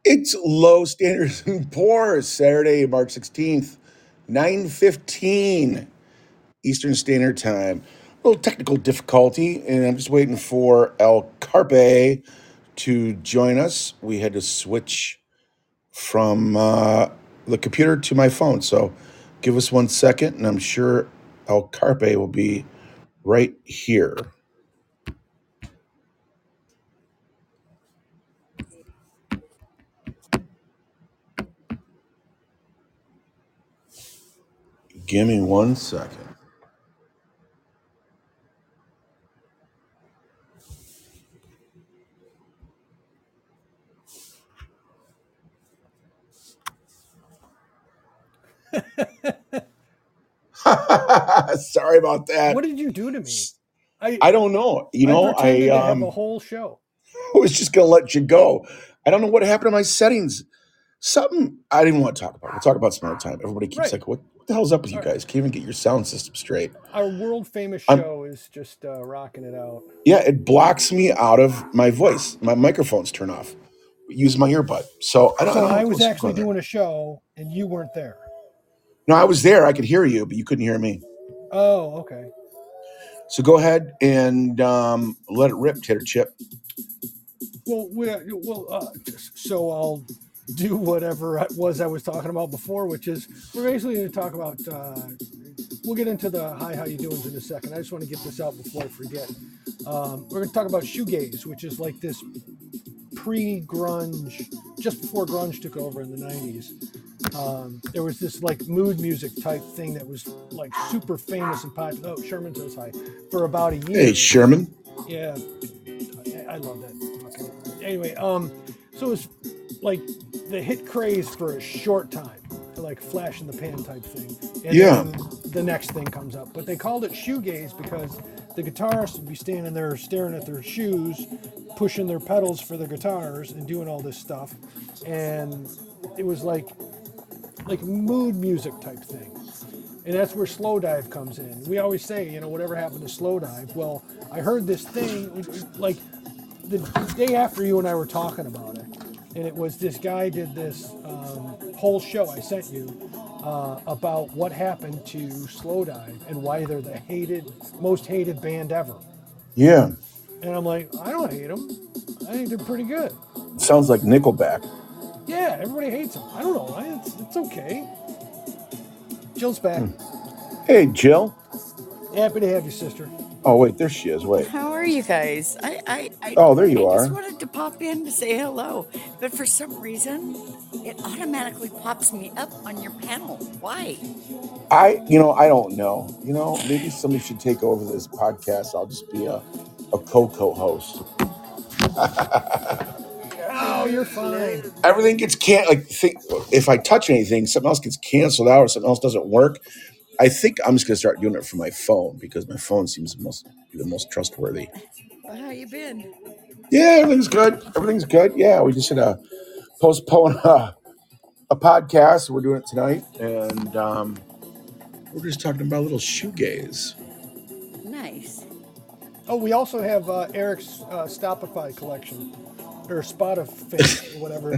It's Low Standards and Poor's, Saturday, March 16th, 9:15 Eastern Standard Time. A little technical difficulty, and I'm just waiting for El Carpe to join us. We had to switch from the computer to my phone, so give us 1 second, and I'm sure El Carpe will be right here. Give me 1 second. Sorry about that. What did you do to me? I don't know. I pretended to have a whole show. I was just going to let you go. I don't know what happened to my settings. Something I didn't want to talk about. We'll talk about some other time. Everybody keeps Right. like, what the hell's up with you All right. guys? Can't even get your sound system straight. Our world famous show is just rocking it out. Yeah, it blocks me out of my voice. My microphones turn off. Use my earbud. So I don't know. I was actually doing a show and you weren't there. No, I was there. I could hear you, but you couldn't hear me. Oh, okay. So go ahead and let it rip, Tater Chip. So I'll do whatever it was I was talking about before, which is we're basically going to talk about. We'll get into the hi, how you doing in a second. I just want to get this out before I forget. We're going to talk about shoegaze, which is like this pre-grunge, just before grunge took over in the 90s. There was this like mood music type thing that was like super famous and popular. Oh, Sherman says hi for about a year. Hey, Sherman. Yeah, I love that. Anyway, so it's like the hit craze for a short time, like flash in the pan type thing. And then the next thing comes up. But they called it shoegaze because the guitarists would be standing there staring at their shoes, pushing their pedals for their guitars and doing all this stuff. And it was like mood music type thing. And that's where Slowdive comes in. We always say, whatever happened to Slowdive? Well, I heard this thing, like the day after you and I were talking about it, and it was this guy did this whole show I sent you about what happened to Slowdive and why they're the most hated band ever. Yeah. And I'm like, I don't hate them. I think they're pretty good. Sounds like Nickelback. Yeah, everybody hates them. I don't know. It's okay. Jill's back. Hey, Jill. Happy to have you, sister. Oh, wait, there she is. Wait. How are you guys? Oh, there you I are. just wanted to pop in to say hello, but for some reason, it automatically pops me up on your panel. Why? I don't know. Maybe somebody should take over this podcast. I'll just be a co-host. Oh, you're fine. Everything gets if I touch anything, something else gets canceled out or something else doesn't work. I think I'm just gonna start doing it from my phone because my phone seems the most trustworthy. Well, how you been? Yeah, everything's good. Yeah, we just had to postpone a podcast. We're doing it tonight, and we're just talking about a little shoegaze. Nice. Oh, we also have Eric's Stopify collection, or Spotify, or whatever.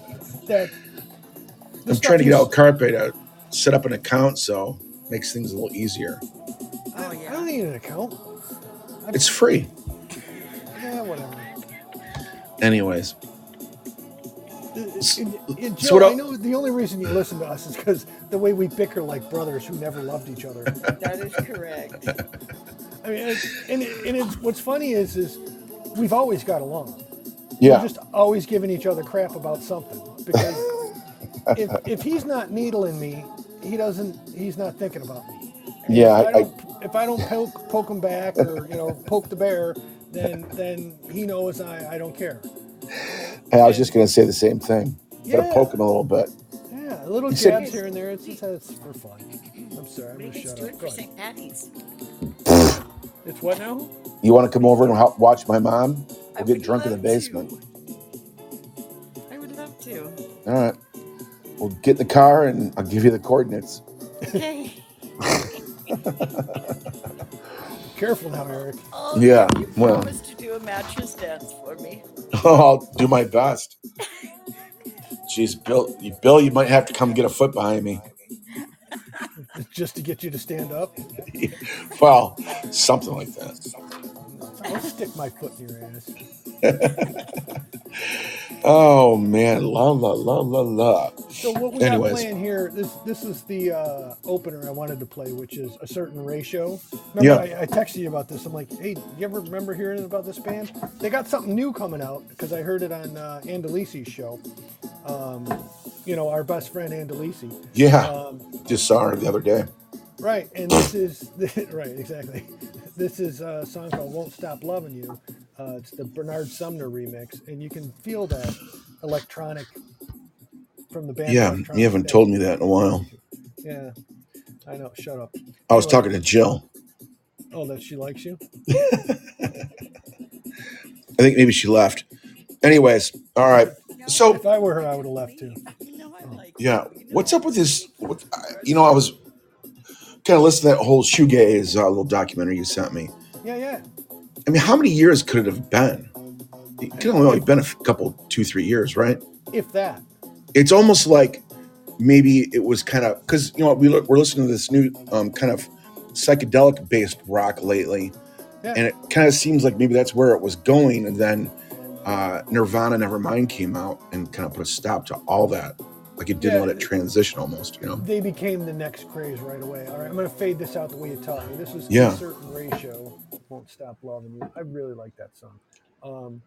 I'm trying to get El Carpe to set up an account, so it makes things a little easier. Oh, yeah. I don't need an account. It's free. Yeah, whatever. Anyways. Jill, I know the only reason you listen to us is because the way we bicker like brothers who never loved each other. That is correct. I mean, what's funny is we've always got along. Yeah. We're just always giving each other crap about something. Because if he's not needling me, he's not thinking about me. And yeah. If I don't poke him back or poke the bear, then he knows I don't care. Hey, I was just going to say the same thing. Yeah. Gotta poke him a little bit. Yeah, a little jabs here and there. It's for fun. I'm sorry, I'm going to shut up. It's for St. Patty's. It's what now? You want to come over and help watch my mom? We'll get drunk in the basement. I would love to. All right. We'll get in the car and I'll give you the coordinates. Okay. Careful now, Eric. Oh, yeah. You promised to do a mattress dance for me. I'll do my best. Jeez, Bill, you might have to come get a foot behind me. Just to get you to stand up. Well, something like that. I'll stick my foot in your ass. Oh man, la. So what we got playing here, this is the opener I wanted to play, which is A Certain Ratio. Remember, I texted you about this. I'm like, hey, you ever remember hearing about this band? They got something new coming out because I heard it on Andalisi's show. Our best friend Andalisi. Yeah, just saw her the other day. Right, and this is right, exactly. This is a song called "Won't Stop Loving You." It's the Bernard Sumner remix, and you can feel that electronic from the band. Yeah, you haven't told me that in a while. Yeah, I know. Shut up. I was talking to Jill. Oh, that she likes you? I think maybe she left. Anyways, all right. So if I were her, I would have left too. Yeah, what's up with this? I was kind of listening to that whole shoegaze little documentary you sent me. Yeah. I mean, how many years could it have been? It could have only been a couple, 2-3 years, right? If that. It's almost like maybe it was kind of because we're listening to this new kind of psychedelic based rock lately, and it kind of seems like maybe that's where it was going, and then Nirvana Nevermind came out and kind of put a stop to all that. Like it didn't let it transition almost, They became the next craze right away. All right, I'm going to fade this out the way you taught me. This is A Certain Ratio, Won't Stop Loving You. I really like that song.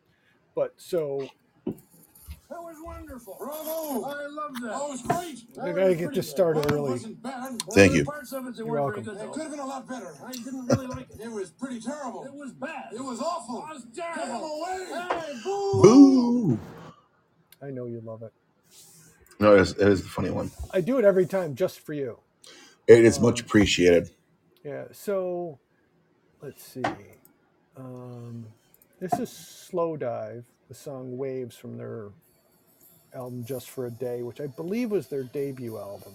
That was wonderful. Bravo. I love that. Oh, it was great. I got to get this started early. Thank you. You're welcome. It could have been a lot better. I didn't really like it. It was pretty terrible. It was bad. It was awful. It was terrible. Get him away. Hey, boo. Boo. I know you love it. No, it is the funny one. I do it every time just for you. It is much appreciated. Yeah, so let's see. This is Slow Dive, the song Waves from their album Just for a Day, which I believe was their debut album.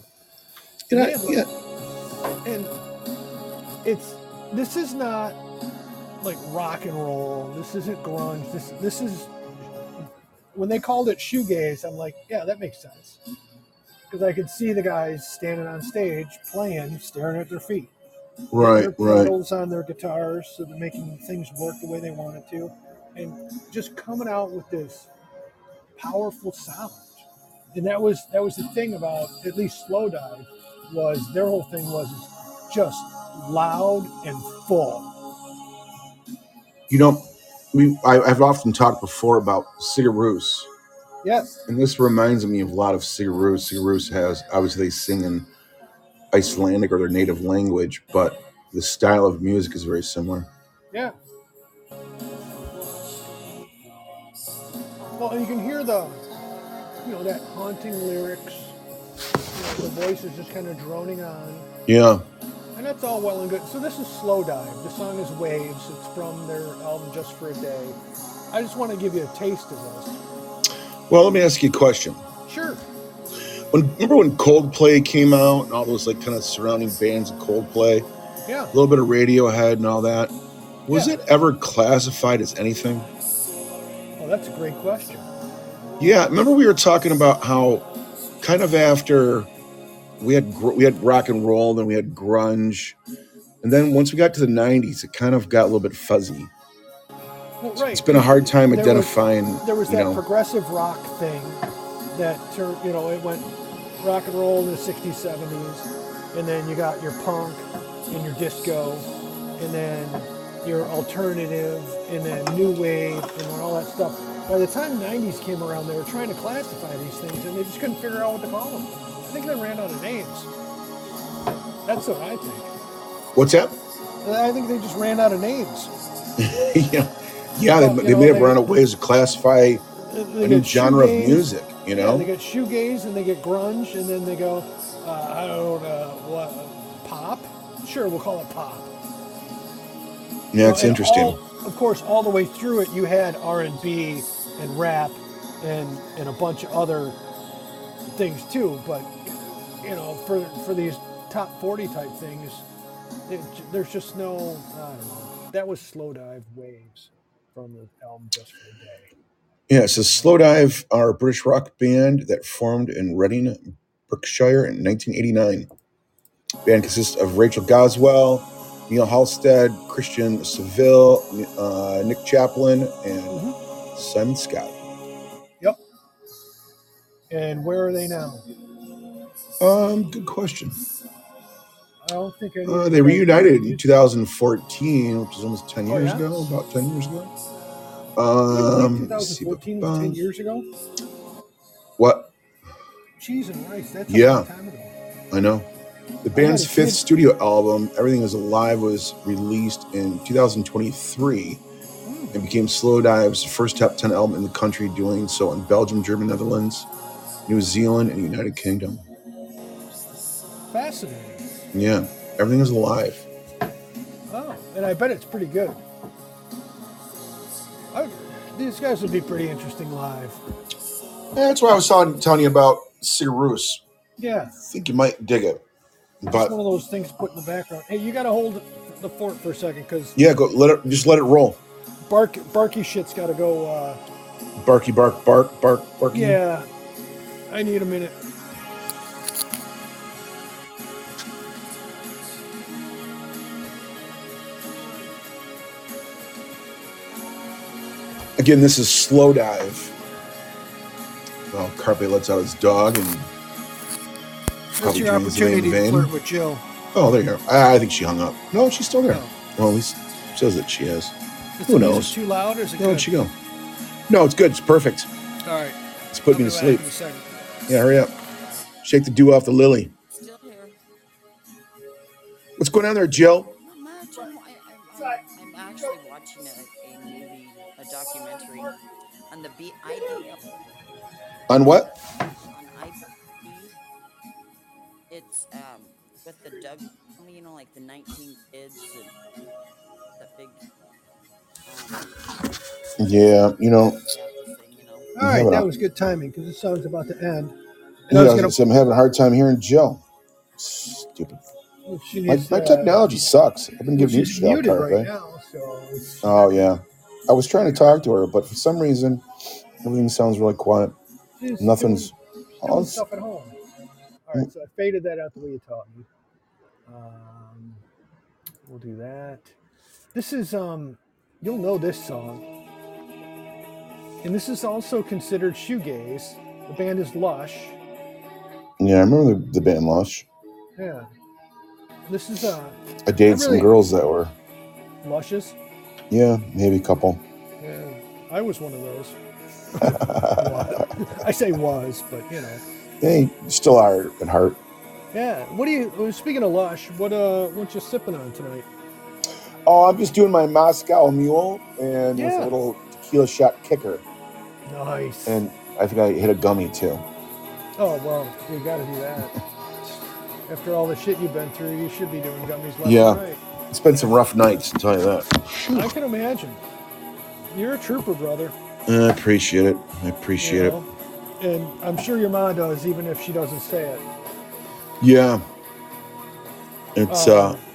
And this is not like rock and roll. This isn't grunge. This is when they called it shoegaze, I'm like, yeah, that makes sense. Because I could see the guys standing on stage playing, staring at their feet. Right. Pedals on their guitars, so they're making things work the way they want it to. And just coming out with this powerful sound. And that was the thing about at least Slow Dive, was their whole thing was just loud and full. I've often talked before about Sigur Rós. Yes. And this reminds me of a lot of Sigur Rós. Sigur Rós has, obviously they sing in Icelandic or their native language, but the style of music is very similar. Yeah. Well, and you can hear that haunting lyrics. The voice is just kind of droning on. Yeah. And that's all well and good. So this is Slow Dive. The song is Waves. It's from their album Just for a Day. I just want to give you a taste of this. Well, let me ask you a question. Sure. Remember when Coldplay came out and all those like kind of surrounding bands of Coldplay? Yeah. A little bit of Radiohead and all that. Was it ever classified as anything? Oh, that's a great question. Yeah. Remember we were talking about how kind of after we had rock and roll, then we had grunge. And then once we got to the 90s, it kind of got a little bit fuzzy. Well, right. It's been a hard time identifying. There was that progressive rock thing that turned, it went rock and roll in the 60s, 70s, and then you got your punk and your disco, and then your alternative, and then new wave, and then all that stuff. By the time 90s came around, they were trying to classify these things, and they just couldn't figure out what to call them. I think they ran out of names. That's what I think. What's that? I think they just ran out of names. They may have run out of ways to classify a new genre of music. They get shoegaze and they get grunge, and then they go, pop? Sure, we'll call it pop. Yeah, it's interesting. Of course, all the way through it, you had R&B and rap and a bunch of other things too. But for these top 40 type things, there's just no. I don't know. That was Slow Dive Waves from the album Just for a Day. Yeah, so Slowdive are a British rock band that formed in Reading, Berkshire in 1989. The band consists of Rachel Goswell, Neil Halstead, Christian Seville, Nick Chaplin, and Simon Scott. Yep. And where are they now? Good question. I don't think I They reunited in 2014, which is almost 10 years ago, about 10 years ago. 2014 was 10 years ago? What? Cheese and Rice, that's a long time ago. I know. The band's fifth studio album, Everything Is Alive, was released in 2023 and became Slowdive's first top 10 album in the country, doing so in Belgium, Germany, Netherlands, New Zealand, and United Kingdom. Fascinating. Yeah, Everything Is Alive. Oh, and I bet it's pretty good. These guys would be pretty interesting live. Yeah, that's what I was telling you about Sigarus. Yeah. I think you might dig it. But it's one of those things put in the background. Hey, you got to hold the fort for a second, because just let it roll. Barky shit's got to go. Barky barky. Yeah, I need a minute. Again, this is Slowdive. Well, Carpe lets out his dog and. That's your opportunity to flirt with Jill. Oh, there you go. I think she hung up. No, she's still there. Oh. Well, at least it says that she is. Who knows? Too loud, or is it good? Where'd she go? No, it's good. It's perfect. All right. It's putting me to sleep. Yeah, hurry up. Shake the dew off the lily. Still here. What's going on there, Jill? Not much. I'm actually watching a movie, a documentary on the IB. On what? On IB. It's with the Doug, like the 19 kids and the big. Yeah, All right, that was good timing, because the song's about to end. And I'm having a hard time hearing Jill. Stupid. My technology sucks. I've been giving you shit, right now, so oh yeah, I was trying to talk to her, but for some reason, everything sounds really quiet. Nothing's. Doing stuff at home. All right, so I faded that out the way you taught me. We'll do that. This is you'll know this song, and this is also considered shoegaze. The band is Lush. Yeah, I remember the band Lush. Yeah. This is I dated some girls that were Lushes. Yeah, maybe a couple. Yeah, I was one of those. I say was, but Hey, you still are at heart. Yeah. What do you? Speaking of Lush, what you sipping on tonight? Oh, I'm just doing my Moscow Mule and with a little tequila shot kicker. Nice. And I think I hit a gummy too. Oh well, you got to do that. After all the shit you've been through, you should be doing gummies left and right. It's been some rough nights, I'll tell you that. I can imagine. You're a trooper, brother. I appreciate it. it. And I'm sure your mom does, even if she doesn't say it. Yeah. It's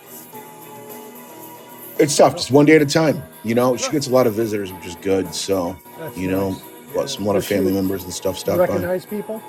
tough, just one day at a time. She gets a lot of visitors, which is good. So, That's a lot of family members and stuff stop by. Recognize people?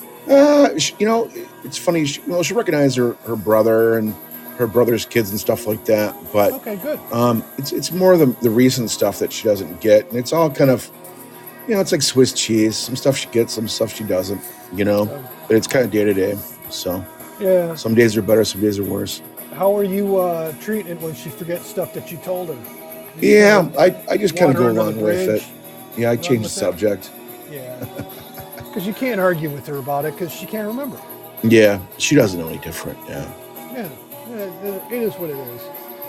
It's funny. She recognized her brother and her brother's kids and stuff like that. But okay, good. It's more the recent stuff that she doesn't get, and it's all kind of, it's like Swiss cheese. Some stuff she gets, some stuff she doesn't. But it's kind of day to day. So yeah, some days are better, some days are worse. How are you treating it when she forgets stuff that you told her? I just kind of go along with it. Yeah, I change the subject. Yeah. Because you can't argue with her about it because she can't remember. Yeah, she doesn't know any different. Yeah. Yeah, it is what it is.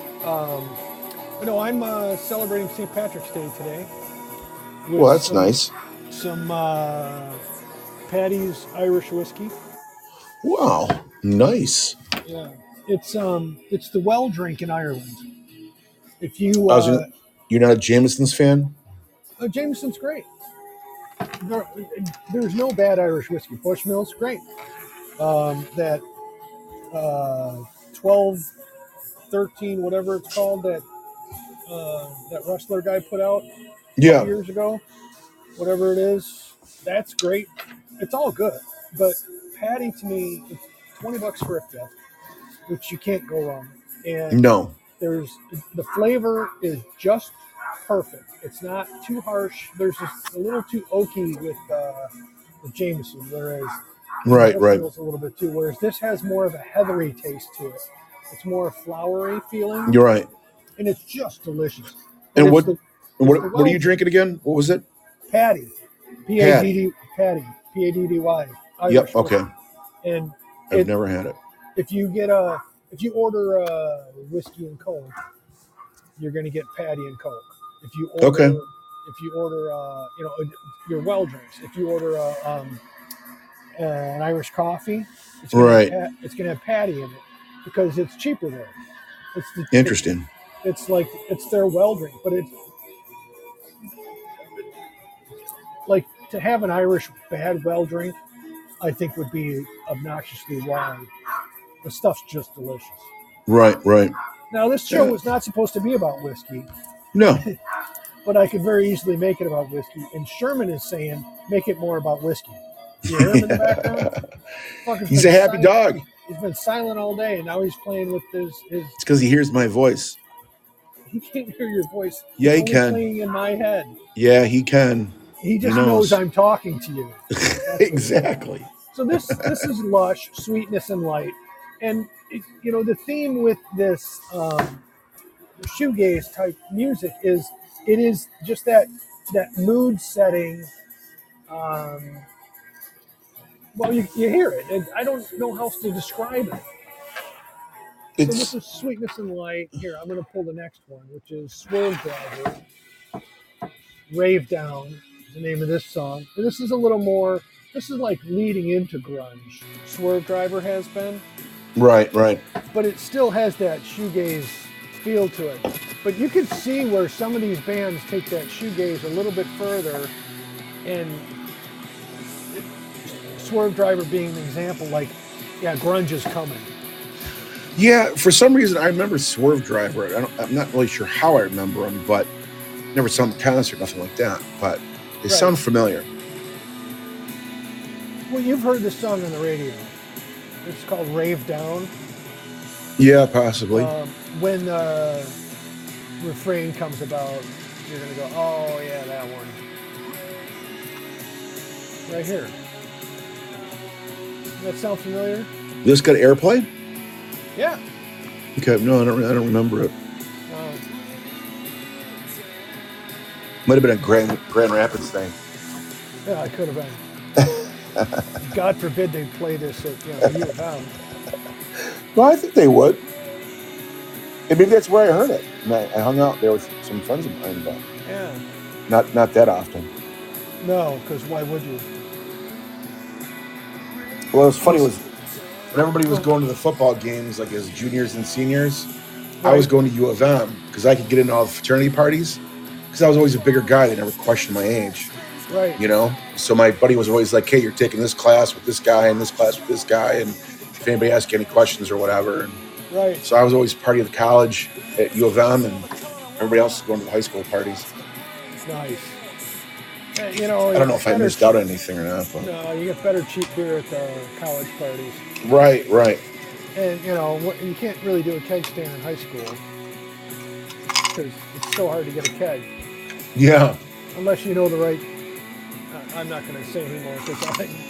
I'm celebrating St. Patrick's Day today. Well, that's nice. Some Paddy's Irish whiskey. Wow, nice. Yeah, it's the well drink in Ireland. If you you're not a Jameson's fan? Jameson's great. There's no bad Irish whiskey. Bushmills, great. That 12, 13, whatever it's called, that wrestler guy put out 2 years ago. whatever it is, that's great. It's all good, but patty to me, it's $20 for a fifth, which you can't go wrong. And No. there's the flavor is just perfect. It's not too harsh. There's just a little too oaky with Jameson, whereas Right. feels a little bit too. Whereas this has more of a heathery taste to it. It's more flowery feeling, You're right. and it's just delicious. And it's what are you drinking again? What was it? Patty, P-A-D-D, Patty, P-A-D-D-Y. Yep. Okay. And I've never had it. if you order a whiskey and Coke, you're going to get Patty and Coke. If you order your well drinks, if you order an Irish coffee, it's going to have Patty in it because it's cheaper there. Interesting. It's like it's their well drink, but it's like to have an Irish bad well drink, I think would be obnoxiously wrong. The stuff's just delicious. Right. Now, this show was not supposed to be about whiskey. No. But I could very easily make it about whiskey. And Sherman is saying, make it more about whiskey. You hear him in the background? He's a happy dog. He's been silent all day, and now he's playing with his... It's because he hears my voice. He can't hear your voice. Yeah, he He's can. playing in my head. Yeah, he can. He just knows I'm talking to you. Exactly. So this is lush, sweetness, and light. And, the theme with this shoegaze type music is just that mood setting. Well, you hear it. And I don't know how else to describe it. So this is sweetness and light. Here, I'm going to pull the next one, which is Swerve Driver. Rave Down is the name of this song. And this is a little more, this is like leading into grunge. Swerve Driver has been. Right. But it still has that shoegaze feel to it. But you can see where some of these bands take that shoegaze a little bit further, and Swerve Driver being an example, grunge is coming. Yeah, for some reason I remember Swerve Driver. I'm not really sure how I remember him, but never saw him at concert, nothing like that. But they sound familiar. Well, you've heard this song on the radio. It's called Rave Down. Yeah, possibly. When the refrain comes about, you're going to go, oh, yeah, that one. Right here. Does that sound familiar? This got airplay? Yeah. Okay, no, I don't remember it. Might have been a Grand Rapids thing. Yeah, it could have been. God forbid they play this at U of M. Well, I think they would. And maybe that's where I heard it. And I hung out there with some friends of mine, but not that often. No, because why would you? Well, it was funny was when everybody was going to the football games, like as juniors and seniors, I was going to U of M because I could get into all the fraternity parties because I was always a bigger guy. They never questioned my age. Right. So my buddy was always like, hey, you're taking this class with this guy and this class with this guy. And if anybody asks you any questions or whatever. And right. So I was always party of the college at U of M and everybody else was going to the high school parties. Nice. I don't know if I missed out on anything or not. But. No, you get better cheap beer at the college parties. Right. And, you can't really do a keg stand in high school because it's so hard to get a keg. Yeah. Unless you know the right... I'm not going to say anymore because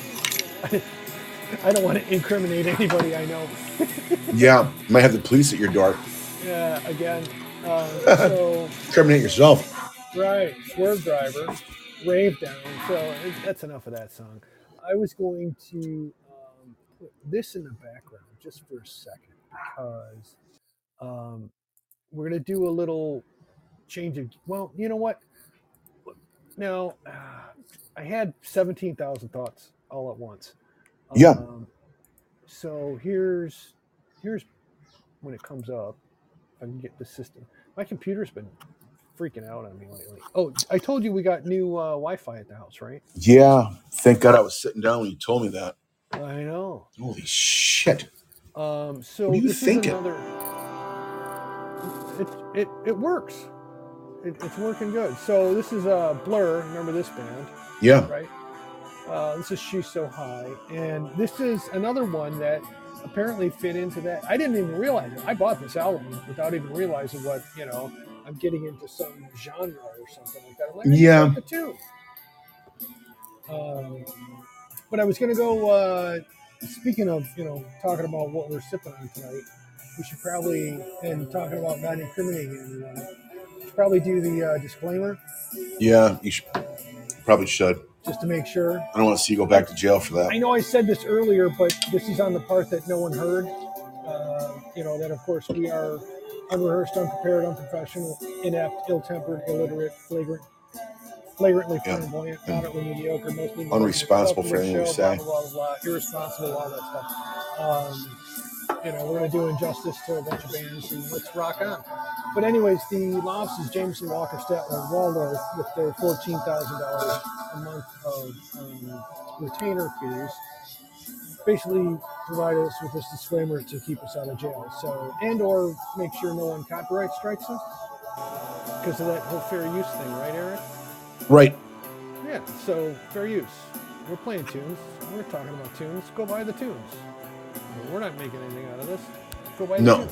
I don't want to incriminate anybody I know. Yeah. You might have the police at your door. Yeah, again. So incriminate yourself. Right. Swerve Driver. Rave Down. So that's enough of that song. I was going to put this in the background just for a second because we're going to do a little change of... Well, you know what? Now, I had 17,000 thoughts all at once. Yeah. So here's when it comes up. If I can get the system. My computer's been freaking out on me lately. Oh, I told you we got new Wi-Fi at the house, right? Yeah. Thank God I was sitting down when you told me that. I know. Holy shit. So what are you thinking? It works. it's working good. So this is Blur. Remember this band, Yeah. right? This is She's So High, and this is another one that apparently fit into that. I didn't even realize it. I bought this album without even realizing what I'm getting into some genre or something like that. I'm like, I just like the tune. But I was gonna go. Speaking of talking about what we're sipping on tonight, we should probably, and talking about not incriminating anyone, we should probably do the disclaimer. Yeah, you probably should. Just to make sure. I don't want to see you go back to jail for that. I know I said this earlier, but this is on the part that no one heard. That of course we are unrehearsed, unprepared, unprofessional, inept, ill-tempered, illiterate, flagrantly flamboyant, moderately mediocre, mostly unresponsible for anything we say. Blah, blah, blah, blah, irresponsible, all that stuff. We're going to do injustice to a bunch of bands, and let's rock on. But anyways, the Lofts is Jameson, Walker, Statler, and Waldorf with their $14,000 a month of retainer fees. Basically, provide us with this disclaimer to keep us out of jail. So, or make sure no one copyright strikes us because of that whole fair use thing, right, Eric? Right. Yeah. So fair use. We're playing tunes. We're talking about tunes. Go buy the tunes. We're not making anything out of this. Go buy the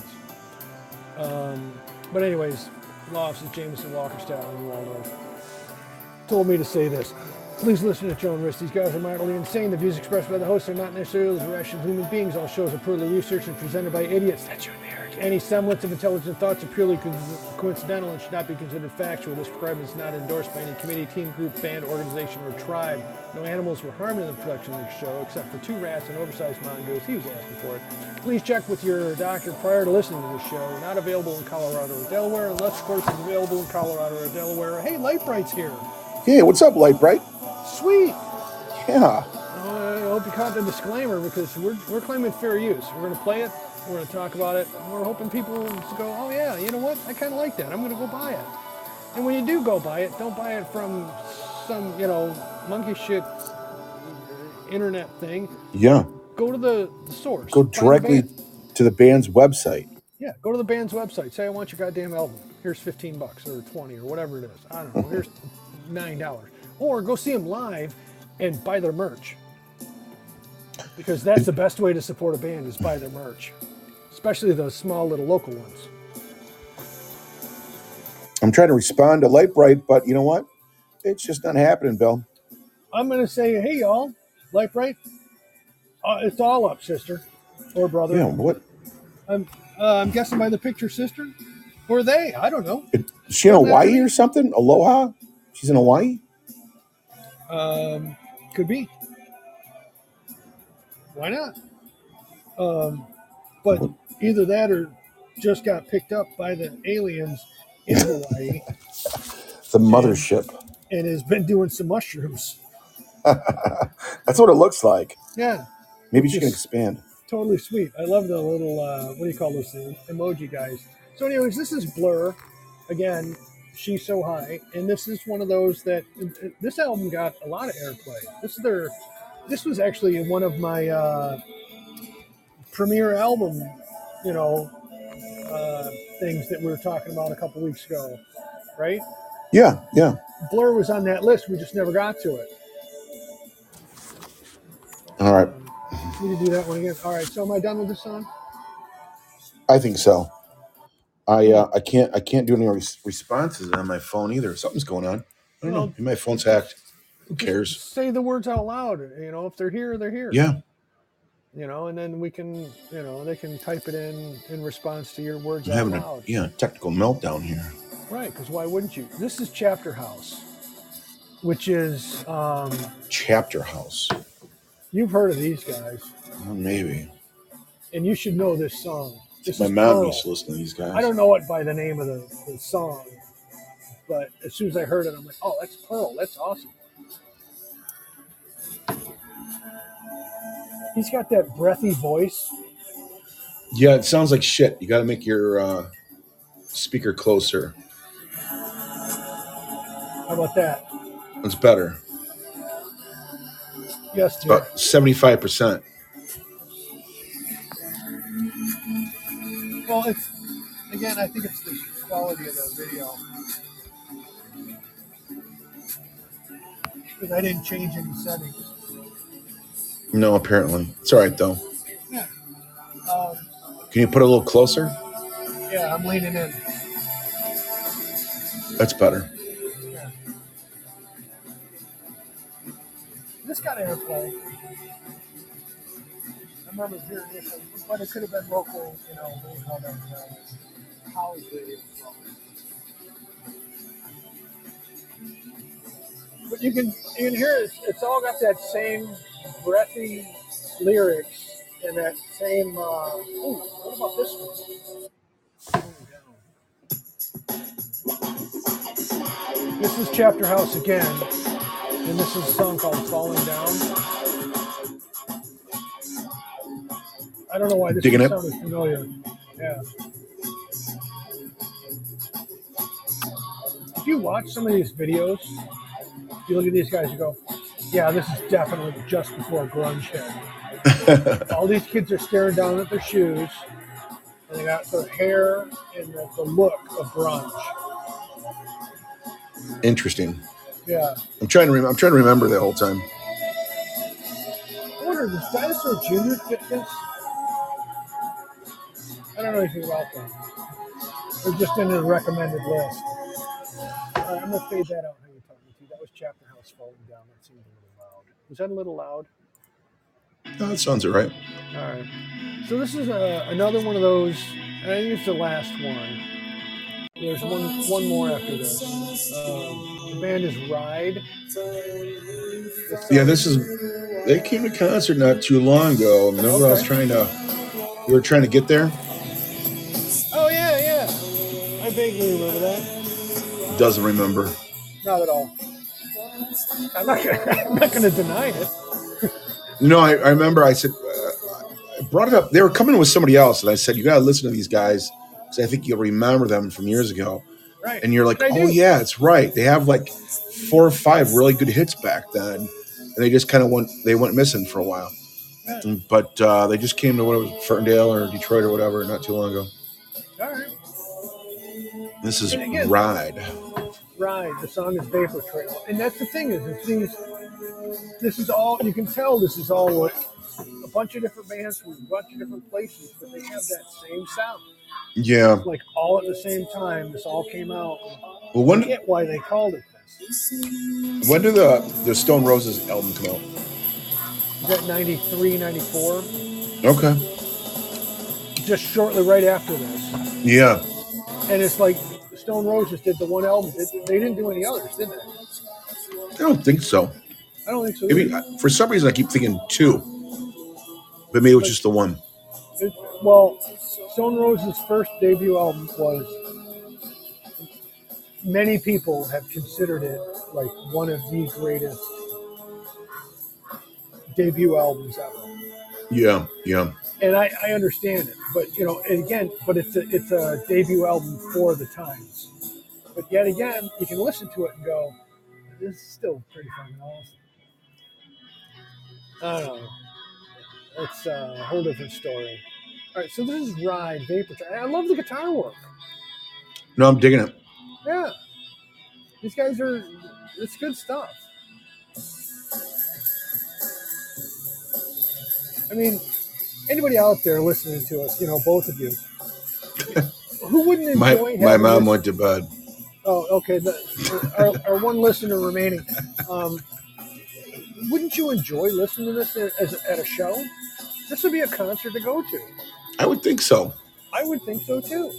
tunes. But anyways, Lofts is Jameson, Walker, Statler, and Waldorf told me to say this. Please listen at your own risk. These guys are mildly insane. The views expressed by the hosts are not necessarily the rational human beings. All shows are poorly researched and presented by idiots. That's you, Eric. Any semblance of intelligent thoughts are purely coincidental and should not be considered factual. This program is not endorsed by any committee, team, group, band, organization, or tribe. No animals were harmed in the production of the show, except for 2 rats and oversized mongoose. He was asking for it. Please check with your doctor prior to listening to the show. Not available in Colorado or Delaware, unless, of course, it's available in Colorado or Delaware. Hey, Lightbright's here. Hey, what's up, Lightbright? Sweet. Yeah. I hope you caught the disclaimer because we're claiming fair use. We're going to play it. We're going to talk about it. And we're hoping people to go, oh yeah, you know what? I kind of like that. I'm going to go buy it. And when you do go buy it, don't buy it from some monkey shit internet thing. Yeah. Go to the source. Go directly to the band's website. Yeah, go to the band's website. Say I want your goddamn album. Here's $15 or $20 or whatever it is. I don't know. Here's $9. Or go see them live and buy their merch. Because that's the best way to support a band is buy their merch. Especially those small little local ones. I'm trying to respond to Lightbright, but you know what? It's just not happening, Bill. I'm going to say, hey, y'all, Lightbright, it's all up, sister or brother. Yeah, what? I'm guessing by the picture, sister? Or they? I don't know. Is she in Hawaii or something? Aloha? She's in Hawaii? Could be. Why not? But either that or just got picked up by the aliens in Hawaii. The mothership. And has been doing some mushrooms. That's what it looks like. Yeah. Maybe she can expand. Totally sweet. I love the little, what do you call those things? Emoji guys. So anyways, this is Blur. Again, She's So High. And this is one of those that, this album got a lot of airplay. This was actually one of my premiere album, things that we were talking about a couple weeks ago, right? Yeah, yeah. Blur was on that list. We just never got to it. All right. Need to do that one again. All right. So am I done with this song? I think so. I can't do any responses on my phone either. Something's going on. I don't know. Maybe my phone's hacked. Who cares? Say the words out loud. If they're here, they're here. Yeah. And then we can, they can type it in response to your words I'm out having loud. a technical meltdown here. Right, because why wouldn't you? This is Chapter House, which is Chapter House. You've heard of these guys. Well, maybe. And you should know this song. This my mom used to listen to these guys. I don't know it by the name of the song, but as soon as I heard it, I'm like, oh, that's Pearl. That's awesome. He's got that breathy voice. Yeah, it sounds like shit. You got to make your speaker closer. How about that? It's better. Yes, dear. About 75%. Well, I think it's the quality of the video. because I didn't change any settings. No, apparently. It's all right, though. Yeah. Can you put it a little closer? Yeah, I'm leaning in. That's better. Yeah. This got airplay. I remember hearing this, but it could have been local, you know, how that house radio. But you can hear it. It's all got that same breathy lyrics and that same. What about this one? This is Chapter House again, and this is a song called "Falling Down." I don't know why this sounded familiar. Yeah. If you watch some of these videos, you look at these guys and go, yeah, this is definitely just before grunge hit. All these kids are staring down at their shoes, and they got their hair and the look of grunge. Interesting. Yeah. I'm trying to remember the whole time. I wonder, does Dinosaur Jr. fit this? I don't know anything about them. They're just in the recommended list. All right, I'm going to fade that out. How you're talking to. That was Chapter House Falling Down. That seemed a little loud. Was that a little loud? No, that sounds all right. All right. So this is another one of those, and I think it's the last one. There's one more after this. The band is Ride. Yeah, they came to concert not too long ago. Remember, we were trying to get there. Oh yeah. I vaguely remember that. Doesn't remember. Not at all. I'm not going to deny it. No, I remember. I said, I brought it up. They were coming with somebody else, and I said, "You got to listen to these guys because I think you'll remember them from years ago." Right. And you're like, "Oh yeah, it's right. They have like 4 or 5 really good hits back then, and they just kind of went missing for a while." Yeah. But they just came to what it was, Ferndale or Detroit or whatever, not too long ago. All right. This is Ride. Ride. The song is Vapor Trail, and that's the thing is, this is all you can tell. This is all what a bunch of different bands from a bunch of different places, but they have that same sound. Yeah. Like all at the same time. This all came out. Well, I get why they called it this. When did the Stone Roses album come out? Is that 93, 94? Okay. Just shortly right after this. Yeah. And it's like Stone Roses did the one album. They didn't do any others, did they? I don't think so. I don't think so. Maybe, for some reason, I keep thinking 2. But maybe it was just the one. Well, Stone Roses' first debut album was, many people have considered it like one of the greatest debut albums ever. Yeah. And I understand it, but it's a debut album for the times. But yet again, you can listen to it and go, this is still pretty fucking awesome. I don't know. It's a whole different story. All right, so this is Ride, Vapor Trail. I love the guitar work. No, I'm digging it. Yeah. These guys it's good stuff. I mean, anybody out there listening to us, both of you, who wouldn't enjoy my mom went to bed. Oh, okay. Our one listener remaining. Wouldn't you enjoy listening to this at a show? This would be a concert to go to. I would think so. I would think so too.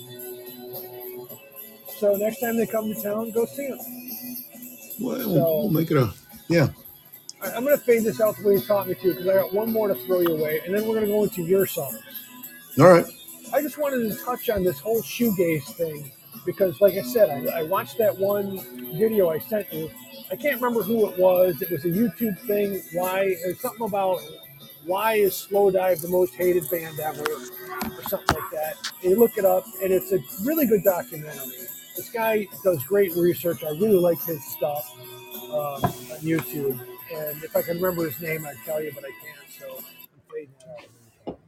So next time they come to town, go see them. Well, we'll make it yeah. I'm going to fade this out the way you taught me to because I got one more to throw you away, and then we're going to go into your songs. All right. I just wanted to touch on this whole shoegaze thing because, like I said, I watched that one video I sent you. I can't remember who it was. It was a YouTube thing. It's something about why is Slowdive the most hated band ever, or something like that. And you look it up, and it's a really good documentary. This guy does great research. I really like his stuff on YouTube. And if I can remember his name, I'd tell you, but I can't. So I'm fading that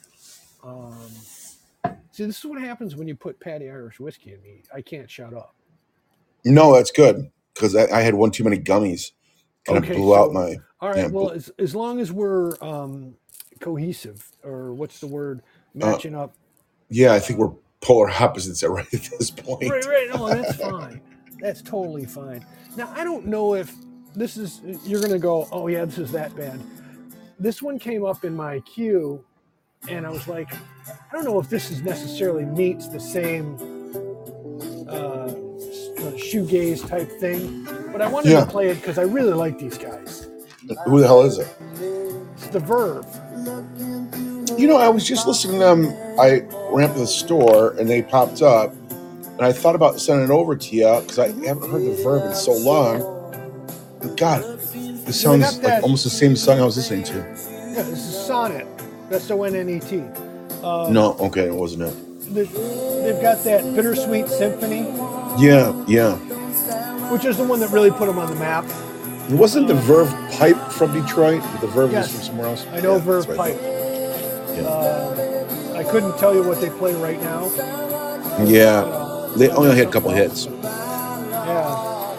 out. See, this is what happens when you put Patty Irish whiskey in me. I can't shut up. No, that's good because I had one too many gummies. kind of Okay, blew out so my all yeah. right. Well, as long as we're cohesive, or what's the word, Uh, matching up. yeah, I think we're polar opposites right at this point. Right. No, that's fine. That's totally fine. Now, I don't know if this is. You're gonna go, oh yeah, this is that band. This one came up in my queue, and I was like, I don't know if this is necessarily meets the same shoegaze type thing, but I wanted to Yeah. play it because I really like these guys. Who the hell is it? It's the Verve. You know, I was just listening to them. I ran up to the store and they popped up, and I thought about sending it over to you because I haven't heard the Verve in so long. God, this sounds like almost the same song I was listening to. Yeah, this is Sonnet. Sonnet. No, okay, it wasn't it. They've got that Bittersweet Symphony. Yeah. Which is the one that really put them on the map. It wasn't the Verve Pipe from Detroit? The Verve Yes. was from somewhere else? I know Verve right. Pipe. Yeah. I couldn't tell you what they play right now. Yeah. They only had a couple hits. Yeah.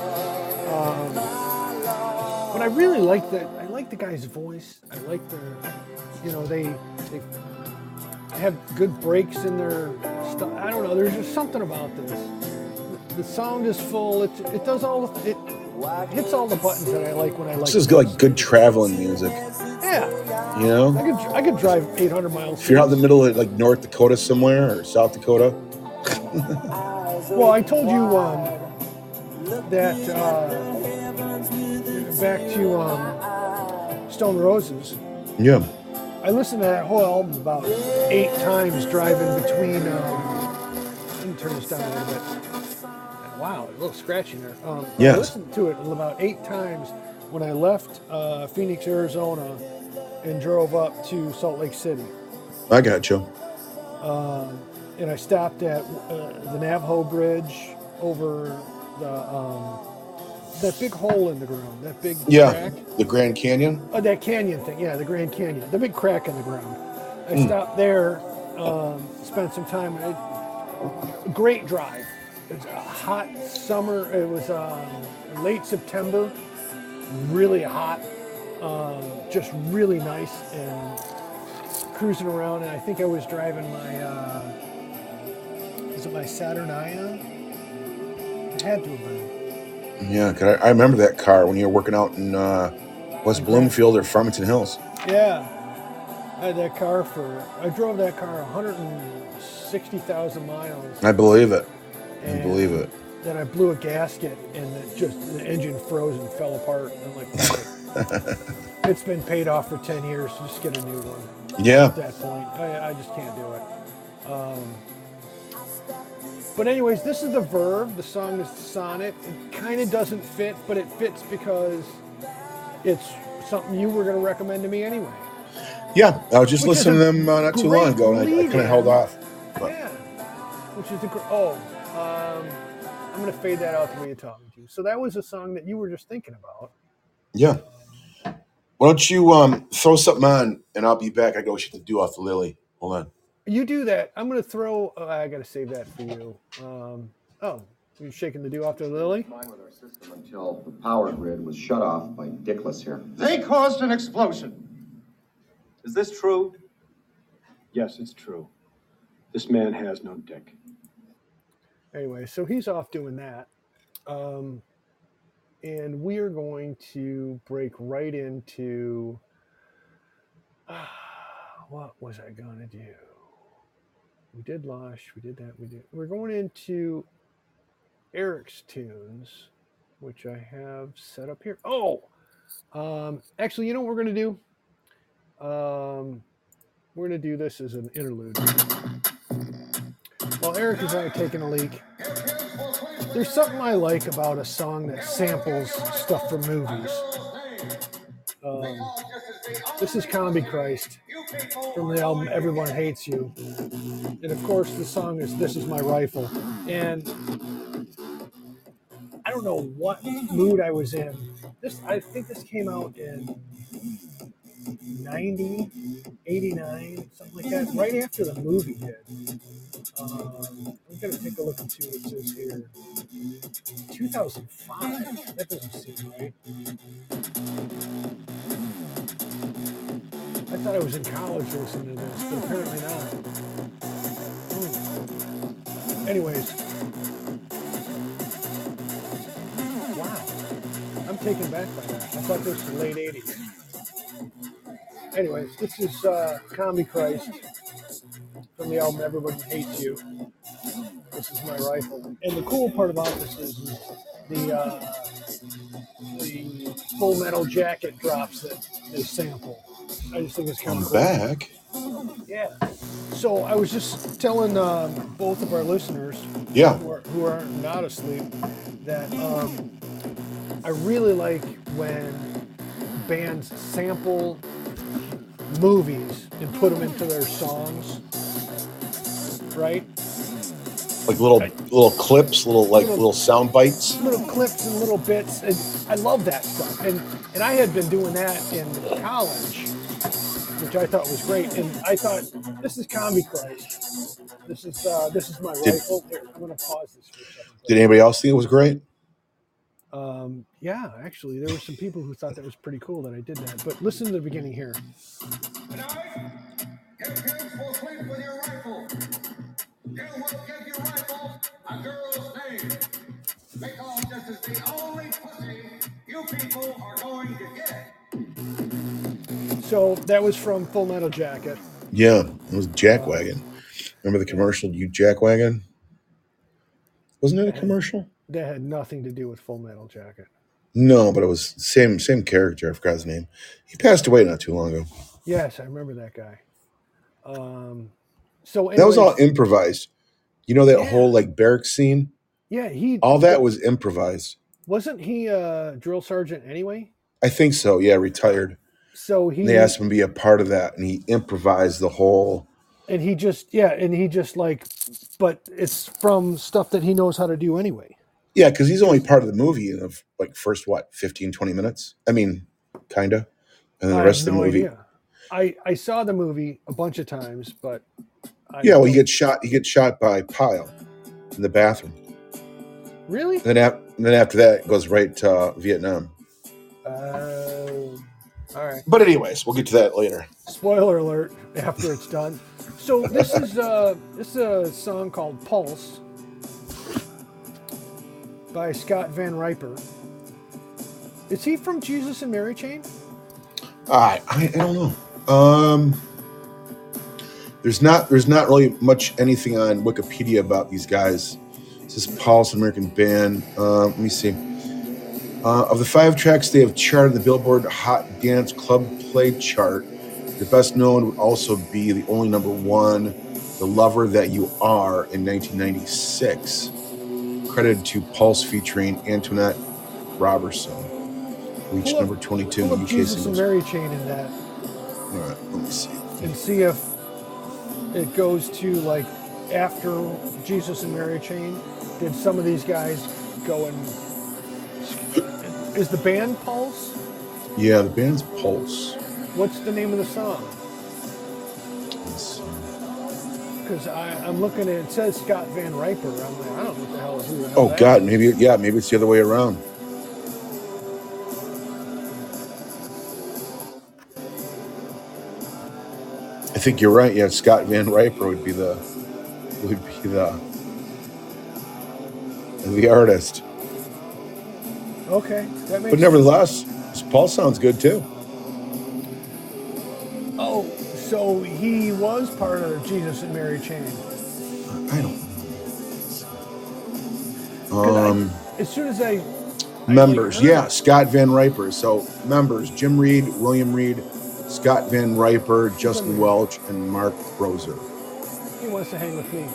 But I really like that. I like the guy's voice. I like they have good breaks in their stuff. I don't know. There's just something about this. The sound is full. It does all. It hits all the buttons that I like when I like. This is like good traveling music. Yeah. You know? I could drive 800 miles. If you're out in the middle of like North Dakota somewhere or South Dakota. Well, I told you that back to Stone Roses. Yeah. I listened to that whole album about 8 times driving between. Let me turn this down a little bit. Wow, a little scratchy there. Yes. I listened to it about 8 times when I left Phoenix, Arizona, and drove up to Salt Lake City. I got you. And I stopped at the Navajo Bridge over that big hole in the ground, that big crack. The Grand Canyon. Oh, that canyon thing, yeah, the Grand Canyon, the big crack in the ground. I stopped there, spent some time. Great drive. It's a hot summer. It was late September, really hot, just really nice, and cruising around. And I think I was driving my Saturn Ion? It had to have been. Yeah, 'cause I remember that car when you were working out in West Bloomfield or Farmington Hills. Yeah, I had that car I drove that car 160,000 miles. I believe it. Believe it. Then I blew a gasket and the engine froze and fell apart. I'm like, it's been paid off for 10 years. Just get a new one. Yeah. At that point, I just can't do it. But anyways, this is the Verve. The song is Sonnet. It kind of doesn't fit, but it fits because it's something you were going to recommend to me anyway. Yeah, I was just listening to them not too long ago, and I kind of held off. But. Yeah, which is I'm going to fade that out the way you're talking to. So that was a song that you were just thinking about. Yeah. Why don't you throw something on, and I'll be back. I got shit to do off the Lily. Hold on. You do that. I'm going to throw. I got to save that for you. You're shaking the dew off to Lily? Fine with our system until the power grid was shut off by Dickless here. They caused an explosion. Is this true? Yes, it's true. This man has no dick. Anyway, so he's off doing that. And we are going to break right into. What was I going to do? We did Lush. We did that. We're going into Eric's tunes, which I have set up here. Actually, you know what we're going to do? We're going to do this as an interlude. While Eric is out taking a leak, there's something I like about a song that samples stuff from movies. This is Combi Christ from the album Everyone Hates You. And of course, the song is This Is My Rifle. And I don't know what mood I was in. I think this came out in 90, 89, something like that, right after the movie did. I'm going to take a look and see what it says here. 2005? That doesn't seem right. I thought I was in college listening to this, but apparently not. Anyways. Wow. I'm taken back by that. I thought this was the late 80s. Anyways, this is Combi Christ from the album Everybody Hates You. This is my rifle. And the cool part about this is the Full Metal Jacket drops that they sample. I just think it's kind of cool. Back. Yeah. So I was just telling both of our listeners who are not asleep that I really like when bands sample movies and put them into their songs, right? Like little clips, little sound bites. Little clips and little bits, and I love that stuff. And I had been doing that in college, which I thought was great. And I thought, this is Combi Christ. This is my rifle. Here, I'm gonna pause this for a second. Did anybody else think it was great? Yeah, actually, there were some people who thought that was pretty cool that I did that. But listen to the beginning here. Tonight, your kids will sleep with your rifle. You will give your rifle a girl's name. Because this is the only pussy you people are going to get. So that was from Full Metal Jacket. Yeah, it was Jackwagon. Remember the commercial, You Jackwagon? Wasn't it a commercial? That had nothing to do with Full Metal Jacket. No, but it was same character. I forgot his name. He passed away not too long ago. Yes, I remember that guy. So anyways, that was all improvised. You know that whole like barracks scene? Yeah, all that was improvised. Wasn't he a drill sergeant anyway? I think so. Yeah, retired. So they asked him to be a part of that, and he improvised the whole. And he just like, but it's from stuff that he knows how to do anyway. Yeah, because he's only part of the movie in the like first 15, 20 minutes. I mean, kinda, and then the rest of the movie. Idea. I saw the movie a bunch of times, but he gets shot. He gets shot by Pyle in the bathroom. Really? And then after that, it goes right to Vietnam. All right. But anyways, we'll get to that later. Spoiler alert! After it's done. So this is a song called "Pulse" by Scott Van Riper. Is he from Jesus and Mary Chain? I don't know. There's not really much anything on Wikipedia about these guys. This is Pulse, American band. Let me see. Of the 5 tracks they have charted the Billboard Hot Dance Club Play chart, the best known would also be the only number 1, The Lover That You Are, in 1996, credited to Pulse featuring Antoinette Robertson, reached number 22 in the UK Jesus singles. and Mary Chain in that. All right, let me see. And see if it goes to like after Jesus and Mary Chain. Did some of these guys go and... Is the band Pulse? Yeah, the band's Pulse. What's the name of the song? Let's see. Because I'm looking at it says Scott Van Riper. I'm like, I don't know what the hell is who the hell Oh that God, is. maybe it's the other way around. I think you're right. Yeah, Scott Van Riper would be the artist. Okay, that makes But nevertheless, Paul sounds good too. Oh, so he was part of Jesus and Mary Chain. I don't know. As soon as I members, Scott Van Riper. So members: Jim Reed, William Reed, Scott Van Riper, Justin Welch, and Mark Roser. He wants to hang with me.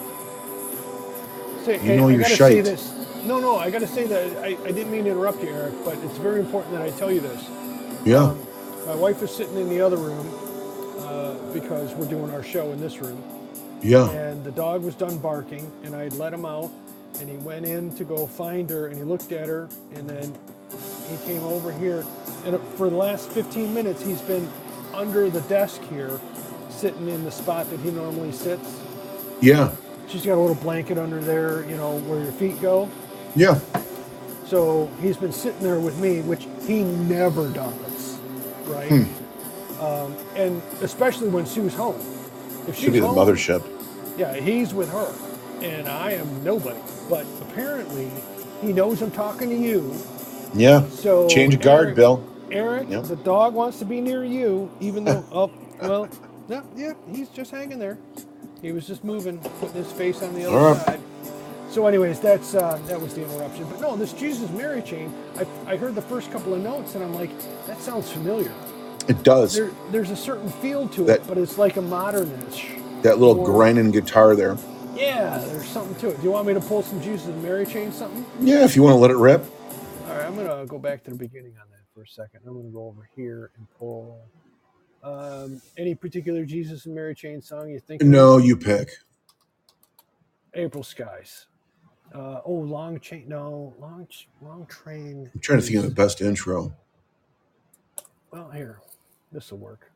You're shite. No, I got to say that I didn't mean to interrupt you, Eric, but it's very important that I tell you this. Yeah. My wife was sitting in the other room because we're doing our show in this room. Yeah. And the dog was done barking, and I let him out, and he went in to go find her, and he looked at her, and then he came over here. And for the last 15 minutes, he's been under the desk here, sitting in the spot that he normally sits. Yeah. she's got a little blanket under there, where your feet go. Yeah. So he's been sitting there with me, which he never does, right? And especially when Sue's home. If Should be the home, mothership. Yeah, he's with her, and I am nobody. But apparently, he knows I'm talking to you. Yeah. So Change of guard, Eric, Bill. Eric, Yep. the dog wants to be near you, even though, yeah, he's just hanging there. He was just moving, putting his face on the other All right. side. So, anyways, that was the interruption. But no, this Jesus Mary chain, I heard the first couple of notes, and I'm like, that sounds familiar. It does. There's a certain feel to That- it, but it's like a modernish. That little more- grinding guitar there. Yeah, there's something to it. Do you want me to pull some Jesus and Mary chain something? Yeah, if you want to let it rip. All right, I'm going to go back to the beginning on that for a second. I'm going to go over here and pull any particular Jesus and Mary chain song you think? No, you pick. April Skies. Long chain. No, long train. I'm trying to think of the best intro. Well, here, this will work.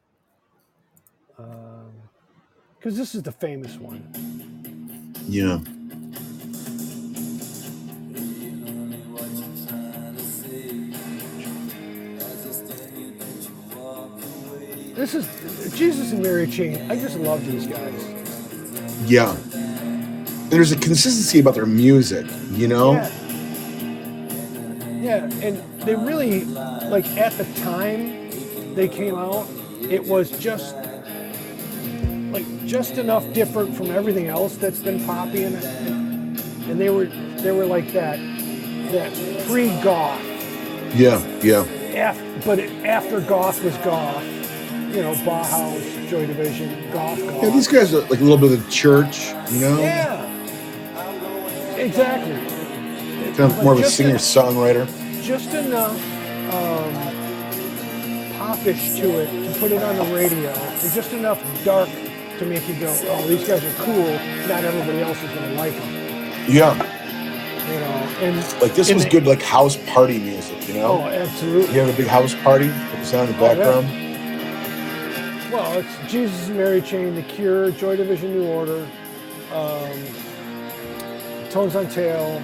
Because this is the famous one. Yeah. This is Jesus and Mary Chain. I just love these guys. Yeah. And there's a consistency about their music, Yeah. Yeah, and they really, like, at the time they came out, it was just enough different from everything else that's been poppy, and they were like that pre-goth. Yeah. But after goth was goth, Bauhaus, Joy Division, goth. Yeah, these guys are like a little bit of the church, Yeah, exactly. Kind of more of a Just singer-songwriter. Just enough popish to it to put it on the radio, and just enough dark to make you go, oh, these guys are cool. Not everybody else is going to like them. Yeah. And Like this was good, like house party music, Oh, absolutely. You have a big house party, put this on in the background. Yeah. Well, it's Jesus and Mary Chain, The Cure, Joy Division, New Order, Tones on Tail,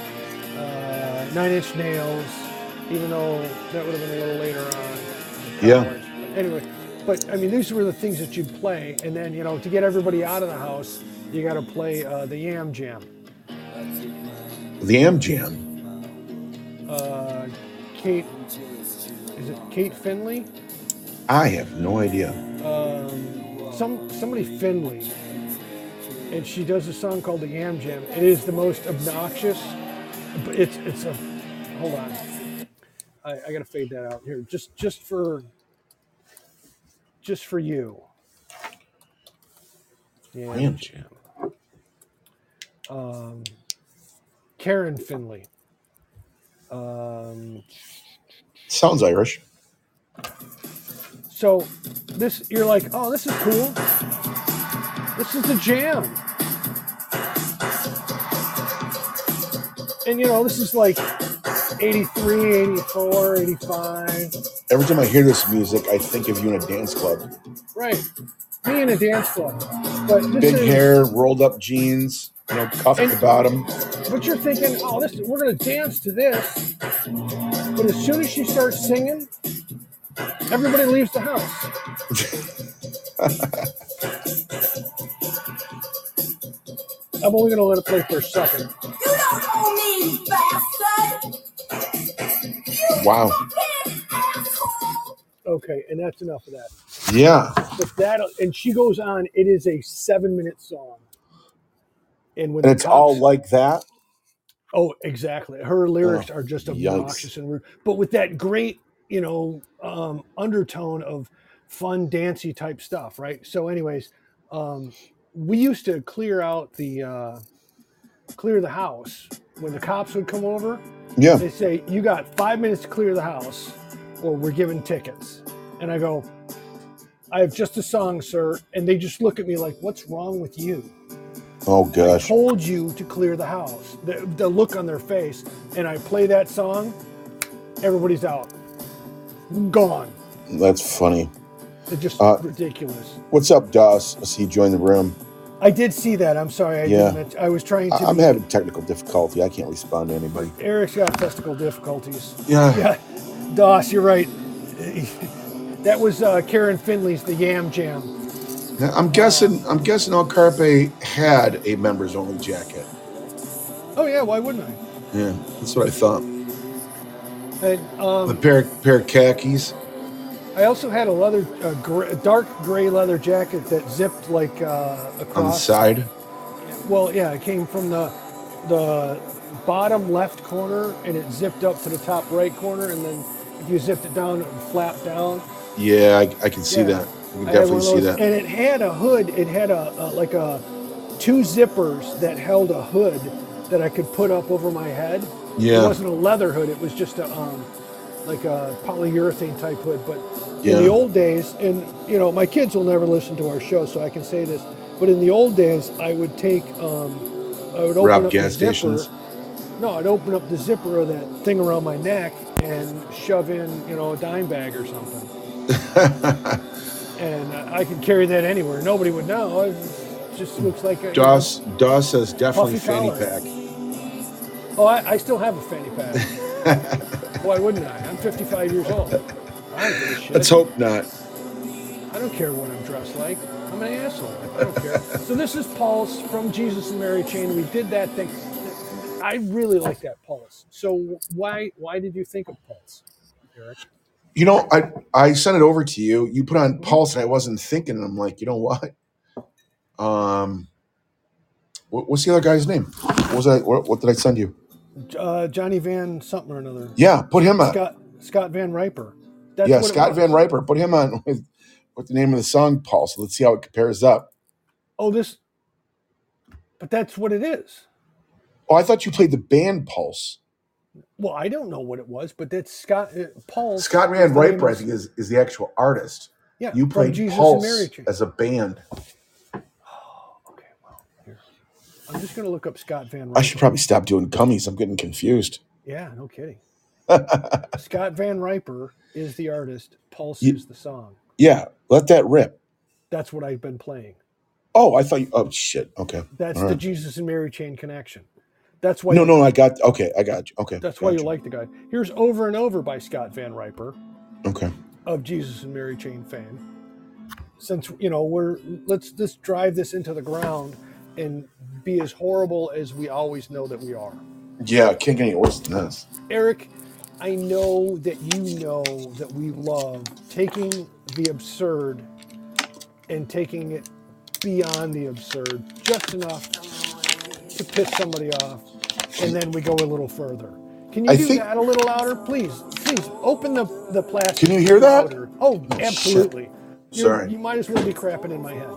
9 Inch Nails, even though that would have been a little later on. Yeah. Anyway, but I mean, these were the things that you'd play, and then to get everybody out of the house, you got to play the Yam Jam. The Am Jam. Is it Kate Finley? I have no idea. Somebody Finley, and she does a song called the Yam Jam. It is the most obnoxious, but it's a. Hold on, I gotta fade that out here. Just for you. Yam Jam. Karen Finley. Sounds Irish. So you're like, oh, this is cool. This is the jam. And this is like 83, 84, 85. Every time I hear this music, I think of you in a dance club. Right. Me in a dance club. But this Big hair, rolled up jeans, cuffed at the bottom. But you're thinking, oh, we're going to dance to this. But as soon as she starts singing, everybody leaves the house. I'm only going to let it play for a second. You don't know me, bastard! Wow. Okay, and that's enough of that. Yeah. But and she goes on. It is a 7-minute song, and it's all like that. Oh, exactly. Her lyrics are just obnoxious and rude, but with that great, undertone of fun, dancey type stuff, right? So, anyways, we used to clear the house when the cops would come over. Yeah. They say, you got 5 minutes to clear the house or we're giving tickets. And I go, I have just a song, sir. And they just look at me like, what's wrong with you? Oh, gosh. I told you to clear the house. The look on their face. And I play that song, everybody's out. Gone. That's funny. It's just ridiculous. What's up, Doss? I see you join the room. I did see that. I'm sorry. I was trying to. I'm having technical difficulty. I can't respond to anybody. Eric's got testicle difficulties. Yeah. Doss, you're right. That was Karen Finley's The Yam Jam. Now, I'm guessing El Carpe had a members only jacket. Oh yeah, why wouldn't I? Yeah, that's what I thought. And The pair of khakis. I also had a dark gray leather jacket that zipped like across On the side. Well, yeah, it came from the bottom left corner and it zipped up to the top right corner, and then if you zipped it down, it would flap down. Yeah, I can see that. I can definitely see that. And it had a hood. It had a two zippers that held a hood that I could put up over my head. Yeah. It wasn't a leather hood. It was just a like a polyurethane type hood. But Yeah. in the old days, and you know, my kids will never listen to our show, so I can say this. But in the old days, I would take, I would open Rob up gas the zipper. stations. No, I'd open up the zipper of that thing around my neck and shove in, you know, a dime bag or something. And I could carry that anywhere. Nobody would know. It just looks like a Doss says definitely puffy fanny collar. pack. Oh, I still have a fanny pack. Why wouldn't I? I'm 55 years old. I don't give a shit. Let's hope not. I don't care what I'm dressed like. I'm an asshole. I don't care. So this is Pulse from Jesus and Mary Chain. We did that thing. I really like that Pulse. So why did you think of Pulse, Eric? You know, I sent it over to you. You put on Pulse, and I wasn't thinking. And I'm like, you know what? What's the other guy's name? What did I send you? Johnny Van something or another. Yeah, put him on. Scott Van Riper. That's Yeah, what it Scott was. Van Riper. Put him on with the name of the song, Pulse. Let's see how it compares up. But that's what it is. Oh, I thought you played the band Pulse. Well, I don't know what it was, but that's Pulse. Scott Van Riper, I think, is the actual artist. Yeah, you from played Jesus Pulse and Mary Chain. as a band. Okay, well, here. I'm just going to look up Scott Van Riper. I should probably stop doing gummies. I'm getting confused. Yeah, no kidding. Scott Van Riper is the artist. Pulse is the song. Yeah, let that rip. That's what I've been playing. Oh, I thought you. Oh, shit. Okay. That's All the right. Jesus and Mary Chain connection. That's why. No, I got. Okay, I got you. Okay. That's why you like the guy. Here's Over and Over by Scott Van Riper. Okay. Of Jesus and Mary Chain fame. Since let's just drive this into the ground and be as horrible as we always know that we are. Yeah, can't get any worse than this. Eric, I know that you know that we love taking the absurd and taking it beyond the absurd, just enough to piss somebody off, and then we go a little further. Can you do that a little louder? Please, open the plastic. Can you hear that? Louder. Oh, absolutely. Sorry. You might as well be crapping in my head.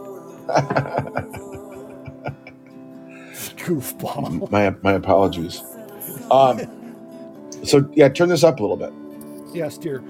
Goofball. My apologies. So yeah, turn this up a little bit. Yes, dear.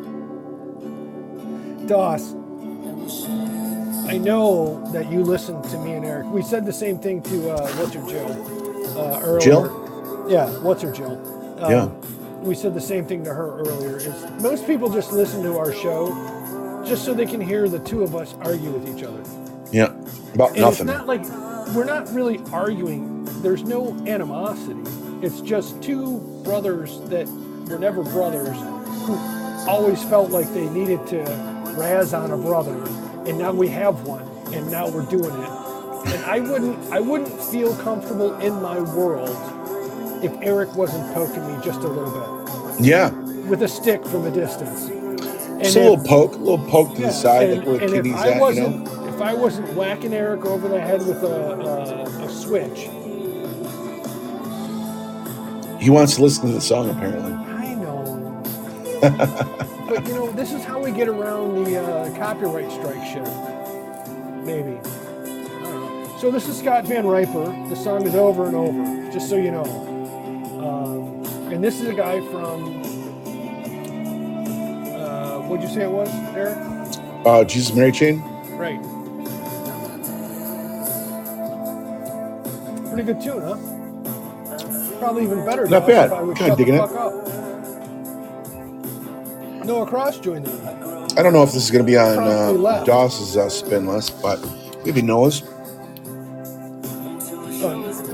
Doss, I know that you listen to me and Eric. We said the same thing to what's her Jill earlier. Jill? Yeah, what's her Jill? Yeah. We said the same thing to her earlier. Is most people just listen to our show just so they can hear the two of us argue with each other. Yeah, about And nothing. it's not like we're not really arguing. There's no animosity. It's just two brothers that were never brothers who always felt like they needed to razz on a brother, and now we have one, and now we're doing it. And I wouldn't feel comfortable in my world if Eric wasn't poking me just a little bit. Yeah. With a stick from a distance. And Just a little poke to the side, like where the and kitty's if I at, wasn't, if I wasn't whacking Eric over the head with a switch. He wants to listen to the song, apparently. I know. But, this is how we get around the copyright strike shit. Maybe. I don't know. So this is Scott Van Riper. The song is Over and Over, just so you know. And this is a guy from, what'd you say it was, Eric? Jesus Mary Chain? Right. Pretty good tune, huh? Probably even better. Not Doss, bad. if I would Kinda shut the digging it. fuck up. Noah Cross joined in. I don't know if this is going to be Probably on left. Doss's spin list, but maybe Noah's.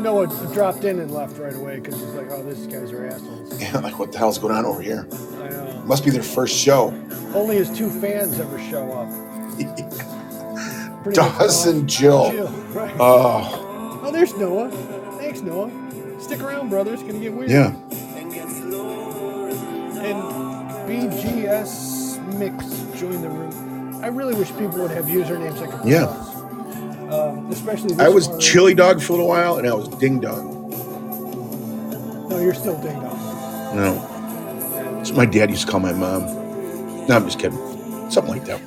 Noah dropped in and left right away because he's like, oh, these guys are assholes. Yeah, like what the hell's going on over here? I know. Must be their first show. Only his 2 fans ever show up. Doss and Jill. Right. Oh, There's Noah. Thanks, Noah. Stick around, brother. It's going to get weird. yeah. And BGS Mix joined the room. I really wish people would have usernames I could pronounce. Especially this I was one. Chili Dog for a little while, and I was Ding Dong. No, you're still Ding Dong. No. That's what my dad used to call my mom. No, I'm just kidding. Something like that.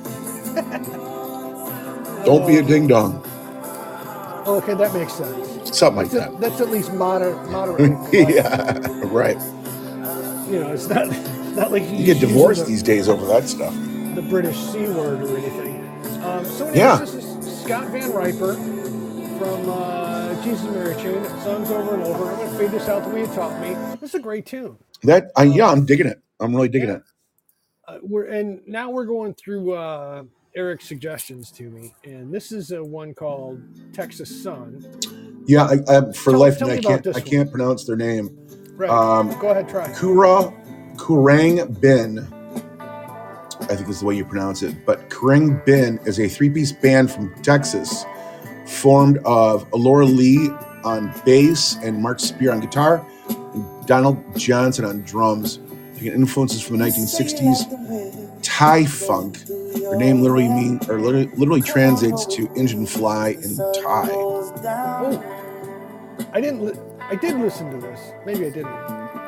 Don't be a Ding Dong. Okay, that makes sense. Something like that. That's at least moderately. Yeah, right. You know, it's not like You get divorced these days over that stuff. the British C word or anything. So anyways, Yeah. This is Scott Van Riper from Jesus and Mary Chain. Songs over and over. I'm going to fade this out the way you taught me. This is a great tune. I'm digging it. I'm really digging it. Now we're going through Eric's suggestions to me, and this is a one called Texas Sun. Yeah, I for Tell life, me I about this can't. I can't pronounce their name. Right. Go ahead, try. Kurang Bin, I think is the way you pronounce it. But Kurang Bin is a 3-piece band from Texas, formed of Laura Lee on bass and Mark Spear on guitar, and Donald Johnson on drums. Taking influences from the 1960s Thai funk. Their name literally translates to engine fly in Thai. Oh, I did listen to this. Maybe I didn't.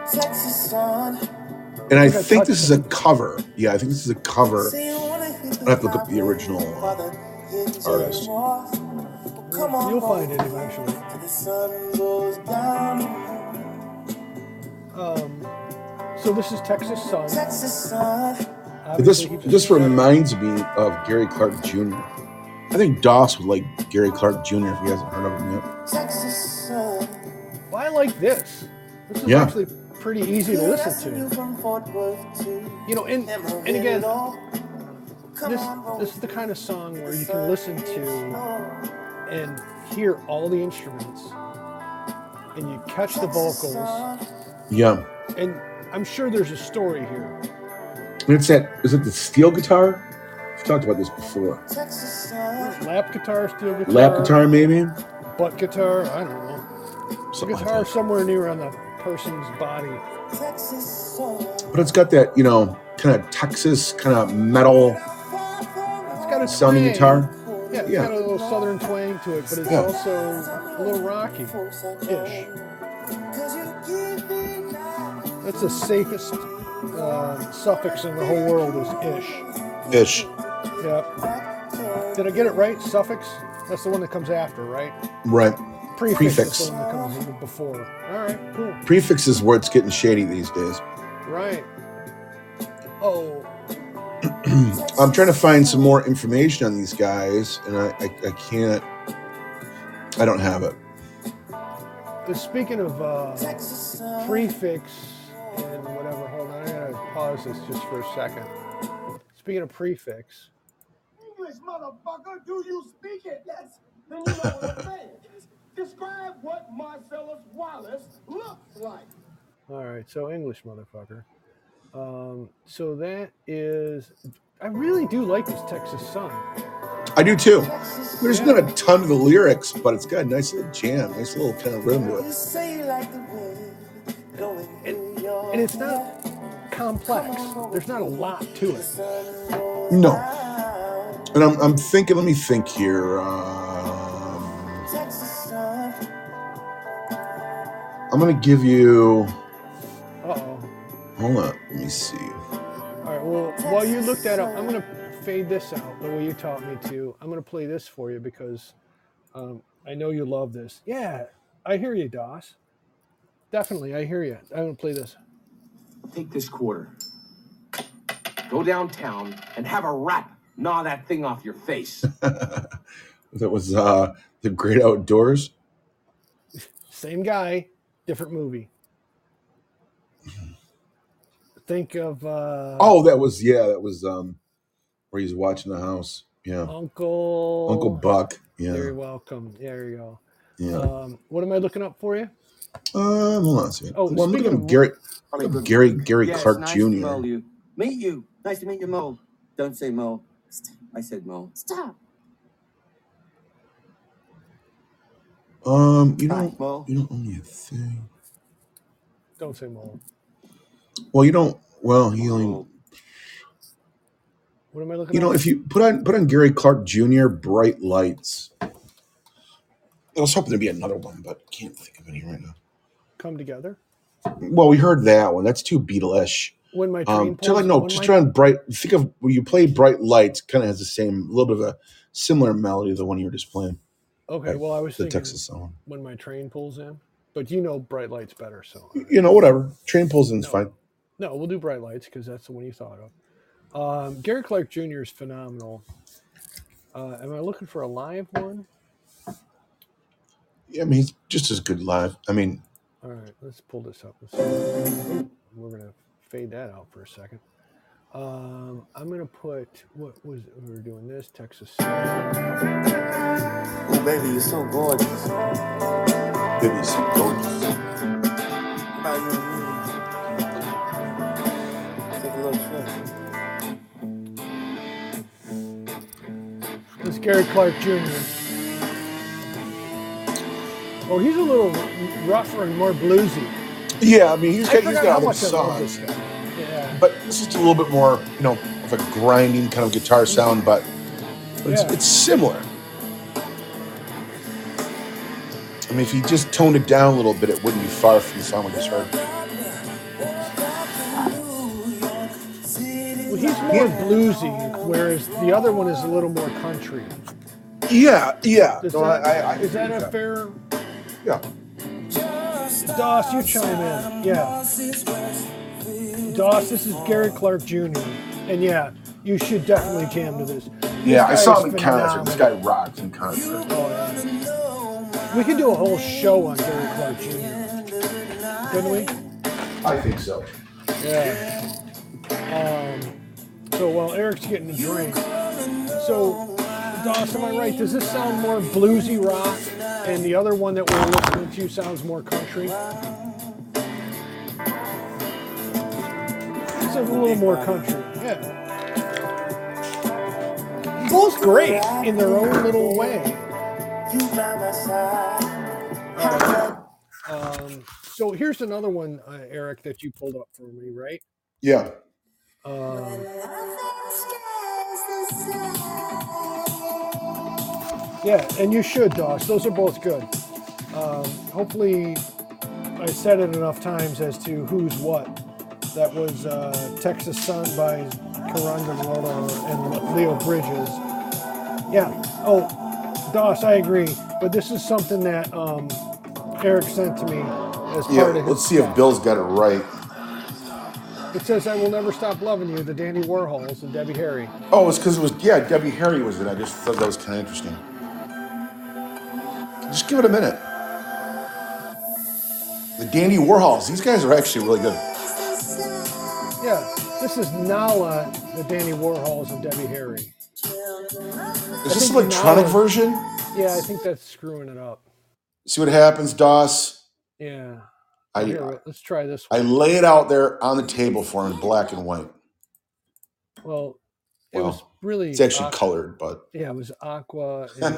And I think this is a cover. Yeah, I think this is a cover. I have to look up the original artist. You'll find it eventually. So this is Texas Sun. This reminds me of Gary Clark Jr. I think Doss would like Gary Clark Jr. if he hasn't heard of him yet. Well, I like this. This is actually pretty easy to listen to. You know, and again, this is the kind of song where you can listen to and hear all the instruments, and you catch the vocals. Yeah. And I'm sure there's a story here. And is it the steel guitar? We've talked about this before. Lap guitar, steel guitar. Lap guitar, maybe? Butt guitar, I don't know. Something Guitar like somewhere near on the person's body. that. But it's got that, kind of Texas, kind of metal It's got a sounding twang. guitar. Yeah, it's got a little southern twang to it, but it's also a little rocky-ish. That's the safest suffix in the whole world is ish. Ish. Yep. Did I get it right? Suffix? That's the one that comes after, right? Right. Prefix. Is the one that comes before. All right, cool. Prefix is where it's getting shady these days. Right. Oh. I'm trying to find some more information on these guys, and I can't. I don't have it. Speaking of prefix and whatever, hold on, I gotta pause this just for a second. Speaking of prefix. English, motherfucker, do you speak it? Yes. Then you know what I'm saying. Describe what Marcellus Wallace looks like. All right, so English, motherfucker. So that is, I really do like this Texas Sun. I do too. There's not a ton of the lyrics, but it's got a nice little jam, nice little kind of rhythm to it. And it's not complex. There's not a lot to it. No. And I'm thinking, let me think here. I'm going to give you... Uh-oh. Hold on, let me see. All right, well, while you look that up, I'm going to fade this out the way you taught me to. I'm going to play this for you because I know you love this. Yeah, I hear you, Doss. Definitely, I hear you. I'm going to play this. Take this quarter. Go downtown and have a rat gnaw that thing off your face. That was The Great Outdoors. Same guy, different movie. Think of... that was where he's watching the house. Yeah. Uncle Buck. Yeah. You're welcome. There you go. Yeah. What am I looking up for you? Hold on a second. Oh, well, I'm looking speaking at of Gary Yes, Clark nice Jr. to know you. Meet you. Nice to meet you, Mo. Don't say Mo. I said Mo. Stop. You Hi, don't Mo. own a thing. Don't say Mo. Well, you don't. Well, he only. Mo. What am I looking up? If you put on Gary Clark Jr. Bright Lights. I was hoping there'd be another one, but can't think of any right now. Come Together. Well, we heard that one. That's too Beatle-ish. When My Train try Pulls. like, just try on Bright. Think of when you play Bright Lights. Kind of has the same, a little bit of a similar melody to the one you were just playing. Okay, well, I was the thinking Texas song. When My Train Pulls In, but you know Bright Lights better, so whatever. Train Pulls In is fine. No, we'll do Bright Lights because that's the one you thought of. Gary Clark Jr. is phenomenal. Am I looking for a live one? Yeah, I mean, he's just as good live. I mean, all right, let's pull this up. We're gonna fade that out for a second. I'm gonna put we were doing this Texas. Oh, baby, you're so gorgeous. Baby, you're so gorgeous. Take a little trip. This is Gary Clark Jr. Oh, he's a little rougher and more bluesy. Yeah, I mean, he's got other songs. Yeah. But this is a little bit more, of a grinding kind of guitar sound, but it's similar. I mean, if he just toned it down a little bit, it wouldn't be far from the song we just heard. Well, he's more bluesy, whereas the other one is a little more country. Yeah. Is that a fair? Yeah. Doss, you chime in. Yeah. Doss, this is Gary Clark Jr. And yeah, you should definitely jam to this. I saw him in concert. This guy rocks in concert. Oh, yeah. We could do a whole show on Gary Clark Jr. Couldn't we? I think so. Yeah. So while Eric's getting a drink, so Doss, am I right? Does this sound more bluesy rock, and the other one that we're listening to sounds more country? This is a little more country. Yeah. Both great in their own little way. So here's another one, Eric, that you pulled up for me, right? Yeah. Yeah, and you should, Doss. Those are both good. Hopefully, I said it enough times as to who's what. That was Texas Sun by Karanga Moroto and Leo Bridges. Yeah. Oh, Doss, I agree. But this is something that Eric sent to me as part of his. Let's see if Bill's got it right. It says, "I Will Never Stop Loving You," the Dandy Warhols and Debbie Harry. Oh, it's because Debbie Harry was in it. I just thought that was kind of interesting. Just give it a minute. The Dandy Warhols, these guys are actually really good. Yeah, this is Nala, the Dandy Warhols and Debbie Harry. Is this an electronic version? Yeah, I think that's screwing it up. See what happens, Doss? Yeah. Here, let's try this one. I lay it out there on the table for him in black and white. Well, it was really... It's actually colored, but... Yeah, it was aqua and...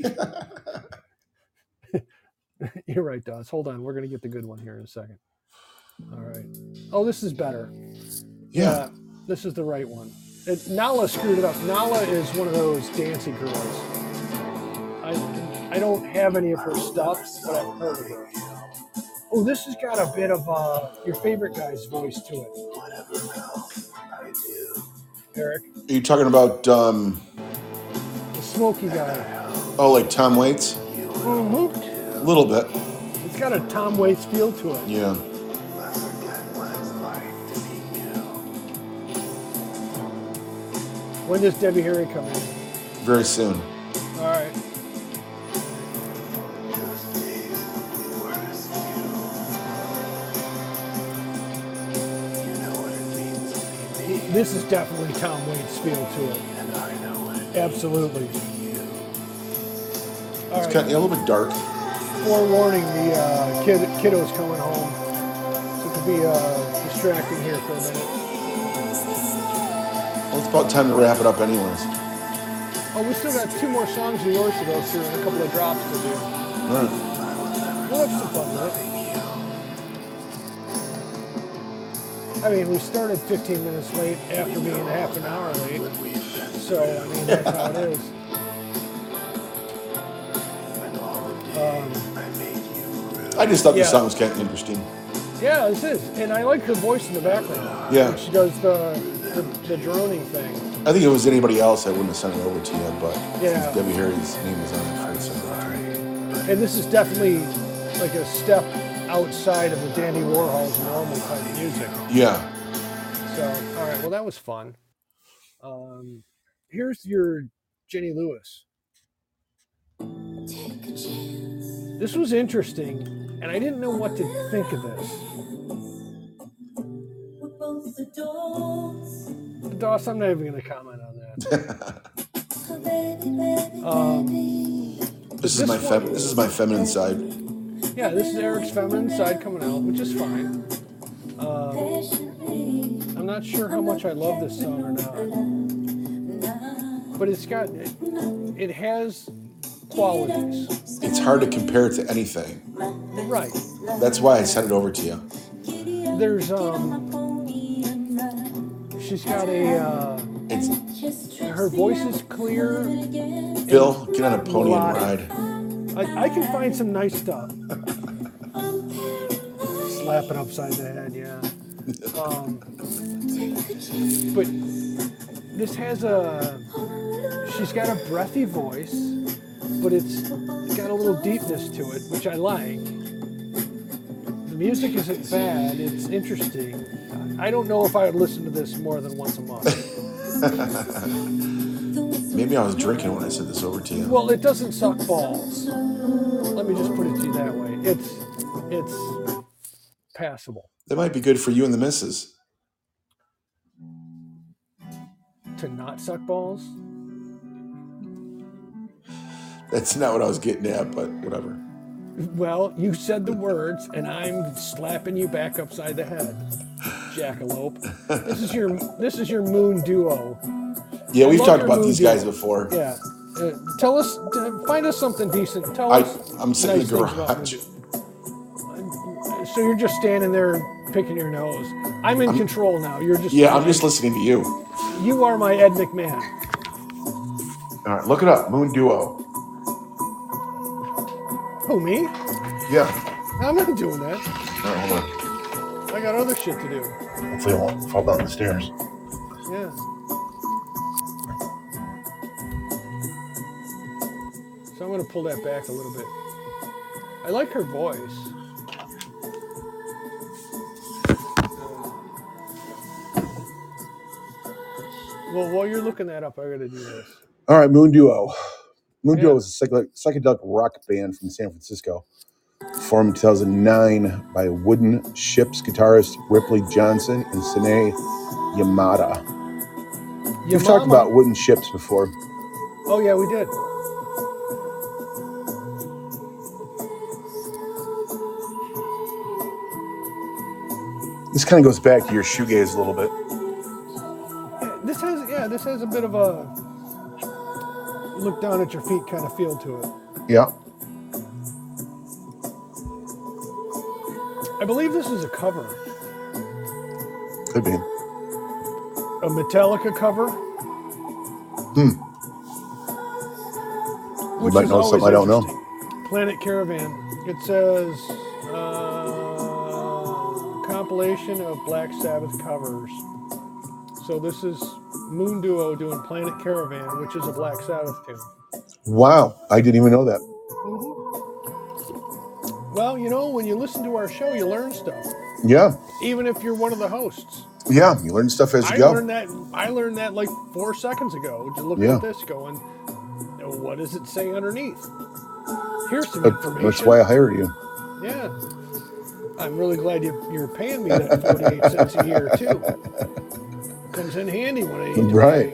You're right, Doss. Hold on. We're going to get the good one here in a second. All right. Oh, this is better. Yeah. This is the right one. Nala screwed it up. Nala is one of those dancey girls. I don't have any of her stuff, but I've heard of her. Oh, this has got a bit of your favorite guy's voice to it. Eric? Are you talking about... the smoky guy. Oh, like Tom Waits? Mm-hmm. A little bit. It's got a Tom Waits feel to it. Yeah. When does Debbie Harry come in? Very soon. All right. This is definitely Tom Waits' feel to it. Absolutely. It's kind of a little bit dark. forewarning, the kiddo's coming home. So it could be distracting here for a minute. Well, it's about time to wrap it up anyways. Oh, we still got 2 more songs of yours to go through and a couple of drops to do. All right. We'll have some fun with it. I mean, we started 15 minutes late after being half an hour late. So, I mean, that's how it is. I just thought the song was kind of interesting. Yeah, this is. And I like her voice in the background. Yeah. She does the droning thing. I think if it was anybody else, I wouldn't have sent it over to you, but Yeah. Debbie Harry's name was on it for it. And this is definitely like a step outside of the Dandy Warhol's normal kind of music. Yeah. So, all right. Well, that was fun. Here's your Jenny Lewis. This was interesting, and I didn't know what to think of this. Doss, I'm not even going to comment on that. This is my feminine side. Yeah, this is Eric's feminine side coming out, which is fine. I'm not sure how much I love this song or not, but it has qualities. It's hard to compare it to anything. Right. That's why I sent it over to you. There's she's got her voice is clear. Bill, get on a pony and ride. I can find some nice stuff. Slap it upside the head, yeah. But this has she's got a breathy voice, but it's got a little deepness to it, which I like. The music isn't bad, it's interesting. I don't know if I would listen to this more than once a month. Maybe I was drinking when I sent this over to you. Well, it doesn't suck balls. Let me just put it to you that way. It's passable. That might be good for you and the missus. To not suck balls? That's not what I was getting at, but whatever. Well, you said the words, and I'm slapping you back upside the head, jackalope. This is your moon duo. Yeah, we've talked about these guys before. Yeah. Find us something decent. I'm sitting in the garage. So you're just standing there picking your nose. I'm in control now. You're just. Yeah, I'm just listening to you. You are my Ed McMahon. All right, look it up. Moon Duo. Who, me? Yeah. I'm not doing that. All right, hold on. I got other shit to do. Hopefully I won't fall down the stairs. Yeah. So I'm going to pull that back a little bit. I like her voice. Well, while you're looking that up, I got to do this. All right, Moon Duo. Moon Duo is a psychedelic rock band from San Francisco. Formed in 2009 by Wooden Ships guitarist Ripley Johnson and Sine Yamada. We've talked about Wooden Ships before. Oh, yeah, we did. This kind of goes back to your shoegaze a little bit. This has a bit of a look down at your feet kind of feel to it. Yeah. I believe this is a cover. Could be. A Metallica cover. You might know something I don't know. Planet Caravan. It says compilation of Black Sabbath covers. So this is Moon Duo doing Planet Caravan, which is a Black Sabbath tune. Wow, I didn't even know that. Mm-hmm. Well, when you listen to our show, you learn stuff. Yeah. Even if you're one of the hosts. Yeah, you learn stuff as you go. I learned that like 4 seconds ago. Just looking at this going, what does it say underneath? Here's some information. That's why I hired you. Yeah. I'm really glad you're paying me that 48 cents a year, too. Comes in handy when I need to buy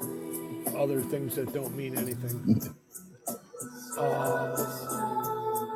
other things that don't mean anything.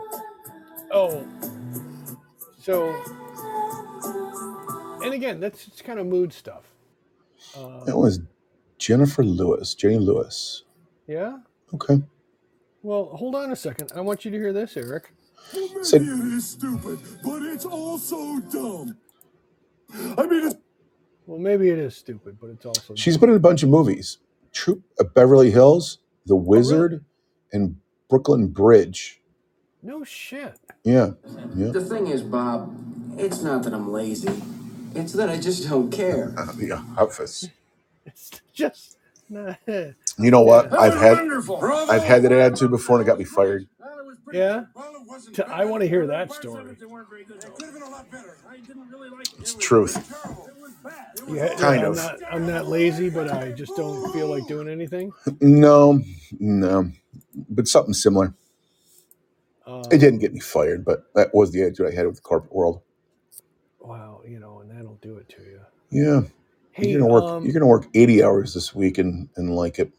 And again, that's it's kind of mood stuff. That was Jennifer Lewis. Jenny Lewis. Yeah. Okay. Well, hold on a second. I want you to hear this, Eric. Maybe it is stupid, but it's also dumb. I mean, it's... Well, maybe it is stupid, but it's also She's been in a bunch of movies. Troop of Beverly Hills, The Wizard, really? and Brooklyn Bridge. No shit. Yeah. The thing is, Bob, it's not that I'm lazy. It's that I just don't care. The Office. It's just not. You know what? Yeah. I've had that attitude before, and it got me fired. Yeah. I want to hear that story. It's the truth. Yeah, kind of. I'm not lazy, but I just don't feel like doing anything. No, but something similar. It didn't get me fired, but that was the attitude I had with the corporate world. Wow, and that'll do it to you. Yeah. Hey, you're gonna work 80 hours this week and like it.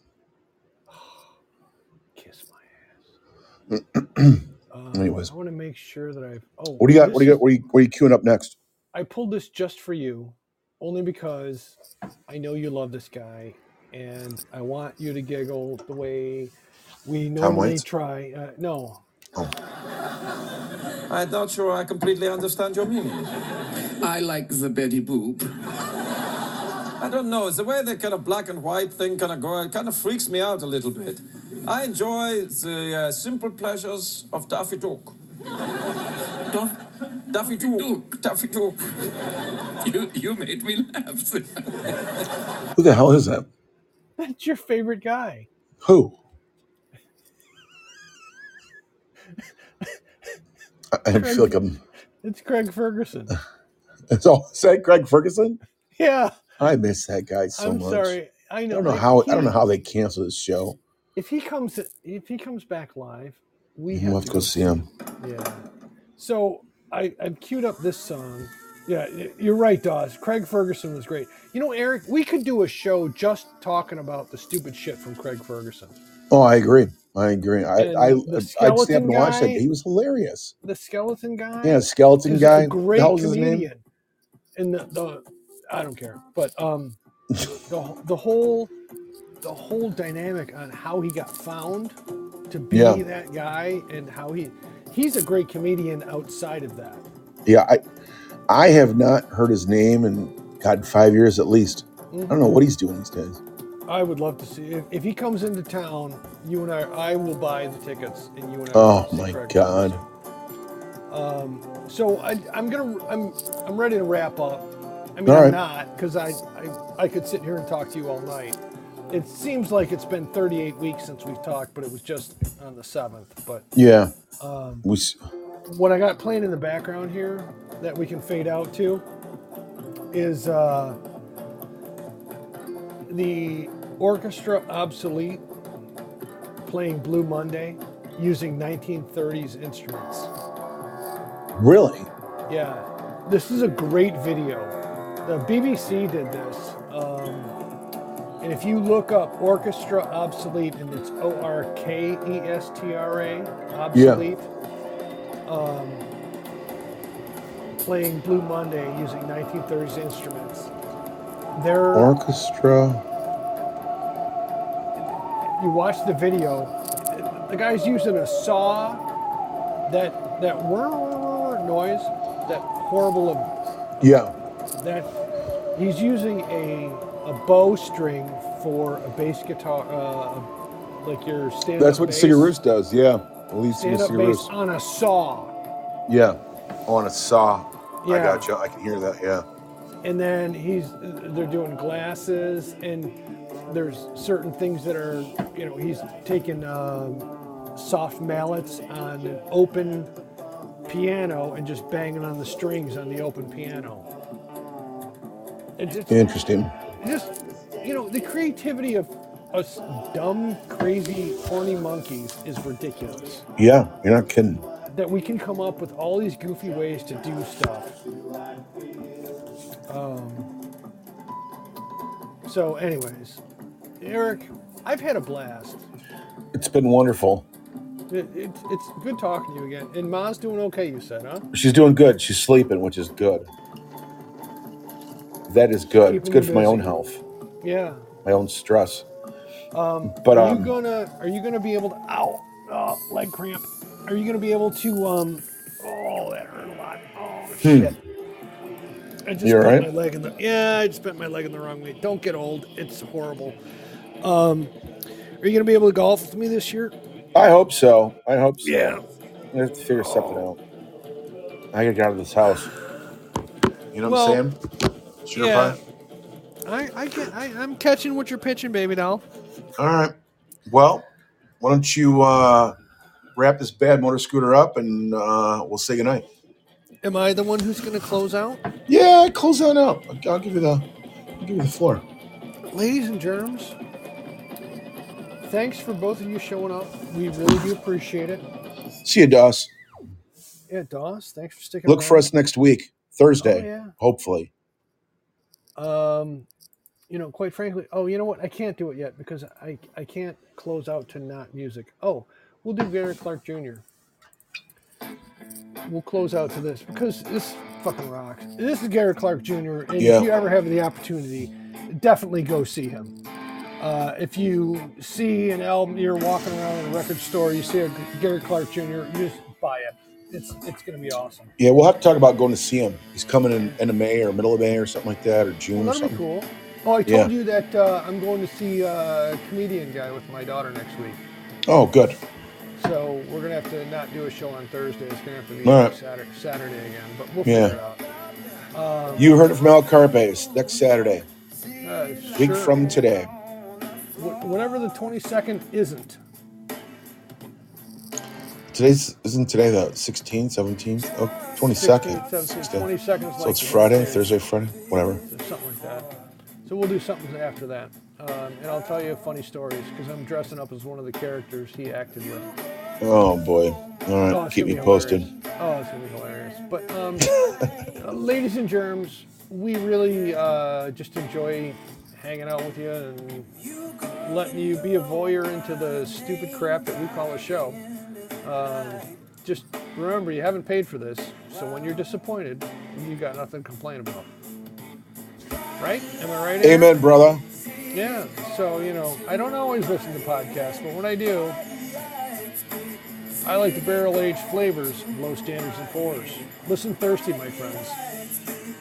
Kiss my ass. Anyways, I want to make sure that I've. What do you got? What are you queuing up next? I pulled this just for you, only because I know you love this guy, and I want you to giggle the way we normally try. No. Oh. I'm not sure I completely understand your meaning. I like the Betty Boop. I don't know. It's the way that kind of black and white thing kind of go. It kind of freaks me out a little bit. I enjoy the simple pleasures of Daffy Duck. Daffy Duck. Daffy Duck. You made me laugh. Who the hell is that? That's your favorite guy. Who? I feel like I'm. It's Craig Ferguson. Is that Craig Ferguson? Yeah. I miss that guy so much. I'm sorry. I know. I don't know how they cancel this show. If he comes back live, we'll have to go see him. Yeah. So I've queued up this song. Yeah, you're right, Dawes. Craig Ferguson was great. Eric, we could do a show just talking about the stupid shit from Craig Ferguson. Oh, I agree. I'd stay up and watch that. He was hilarious. The skeleton guy. Yeah, skeleton guy. A great what comedian. And the I don't care, but the whole dynamic on how he got found to be that guy and how he's a great comedian outside of that. Yeah, I have not heard his name in 5 years at least. Mm-hmm. I don't know what he's doing these days. I would love to see if he comes into town. You and I will buy the tickets, and you and I. Oh my God! So I'm ready to wrap up. I mean, I'm not, because I could sit here and talk to you all night. It seems like it's been 38 weeks since we've talked, but it was just on the 7th. But yeah, what I got playing in the background here that we can fade out to is the orchestra Obsolete playing Blue Monday using 1930s instruments. Really? Yeah. This is a great video. The BBC did this. And if you look up Orchestra Obsolete, and it's Orkestra, Obsolete, playing Blue Monday using 1930s instruments. Their orchestra. You watch the video. The guy's using a saw. That whir noise. That horrible. Yeah. That he's using a bowstring for a bass guitar, like your stand-up. That's what Sigur Rós does. Yeah. At least stand-up bass on a saw. Yeah. On a saw. Yeah. I got you. I can hear that. Yeah. And then they're doing glasses, and there's certain things that are, he's taking soft mallets on an open piano and just banging on the strings on the open piano. Interesting. Just, the creativity of us dumb, crazy, horny monkeys is ridiculous. Yeah, you're not kidding. That we can come up with all these goofy ways to do stuff. So anyways, Eric, I've had a blast. It's been wonderful. It's good talking to you again. And Ma's doing okay, you said, huh? She's doing good. She's sleeping, which is good. That is good. It's good for my own health. Yeah. My own stress. But are you gonna be able to leg cramp? Are you gonna be able to that hurt a lot. Oh shit. I just You all bent right? my leg I just bent my leg in the wrong way. Don't get old. It's horrible. Are you gonna be able to golf with me this year? I hope so. Yeah. I have to figure something out. I gotta get out of this house. You know what I'm saying? Sugar pie? I'm catching what you're pitching, baby doll. All right. Well, why don't you wrap this bad motor scooter up and we'll say goodnight. Am I the one who's going to close out? Yeah, close on out. I'll give you the floor. Ladies and germs, thanks for both of you showing up. We really do appreciate it. See you, Doss. Yeah, Doss, thanks for sticking Look around. for us next week, Thursday. Oh, yeah. Hopefully. Quite frankly, you know what? I can't do it yet because I can't close out to not music. Oh, we'll do Gary Clark Jr. We'll close out to this because this fucking rocks. This is Gary Clark Jr. And if you ever have the opportunity, definitely go see him. If you see an album, you're walking around in a record store, you see a Gary Clark Jr., you just buy it. It's going to be awesome. Yeah, we'll have to talk about going to see him. He's coming in end of May or middle of May or something like that, or June or That'd be something. cool. Oh, I told you that I'm going to see a comedian guy with my daughter next week. Oh, good. So we're going to have to not do a show on Thursday. It's going to have to be All right. Saturday again, but we'll figure it out. You heard it from Al Carpes next Saturday. Week Sure. from today. Whatever the 22nd isn't. Isn't today the 16th, 17th? Oh, 22nd. 22nd is So like it's Friday, Wednesday. Thursday, Friday, whatever. Something like that. So we'll do something after that. And I'll tell you funny stories because I'm dressing up as one of the characters he acted with. Oh, boy. All right, it's keep me gonna be posted. hilarious. Oh, it's going to be hilarious. But ladies and germs, we really just enjoy hanging out with you and letting you be a voyeur into the stupid crap that we call a show. Just remember, you haven't paid for this, so when you're disappointed, you got nothing to complain about. Right? Am I right, Aaron? Amen, brother. Yeah, so, I don't always listen to podcasts, but when I do, I like the barrel-aged flavors of Low Standards and Fours. Listen thirsty, my friends.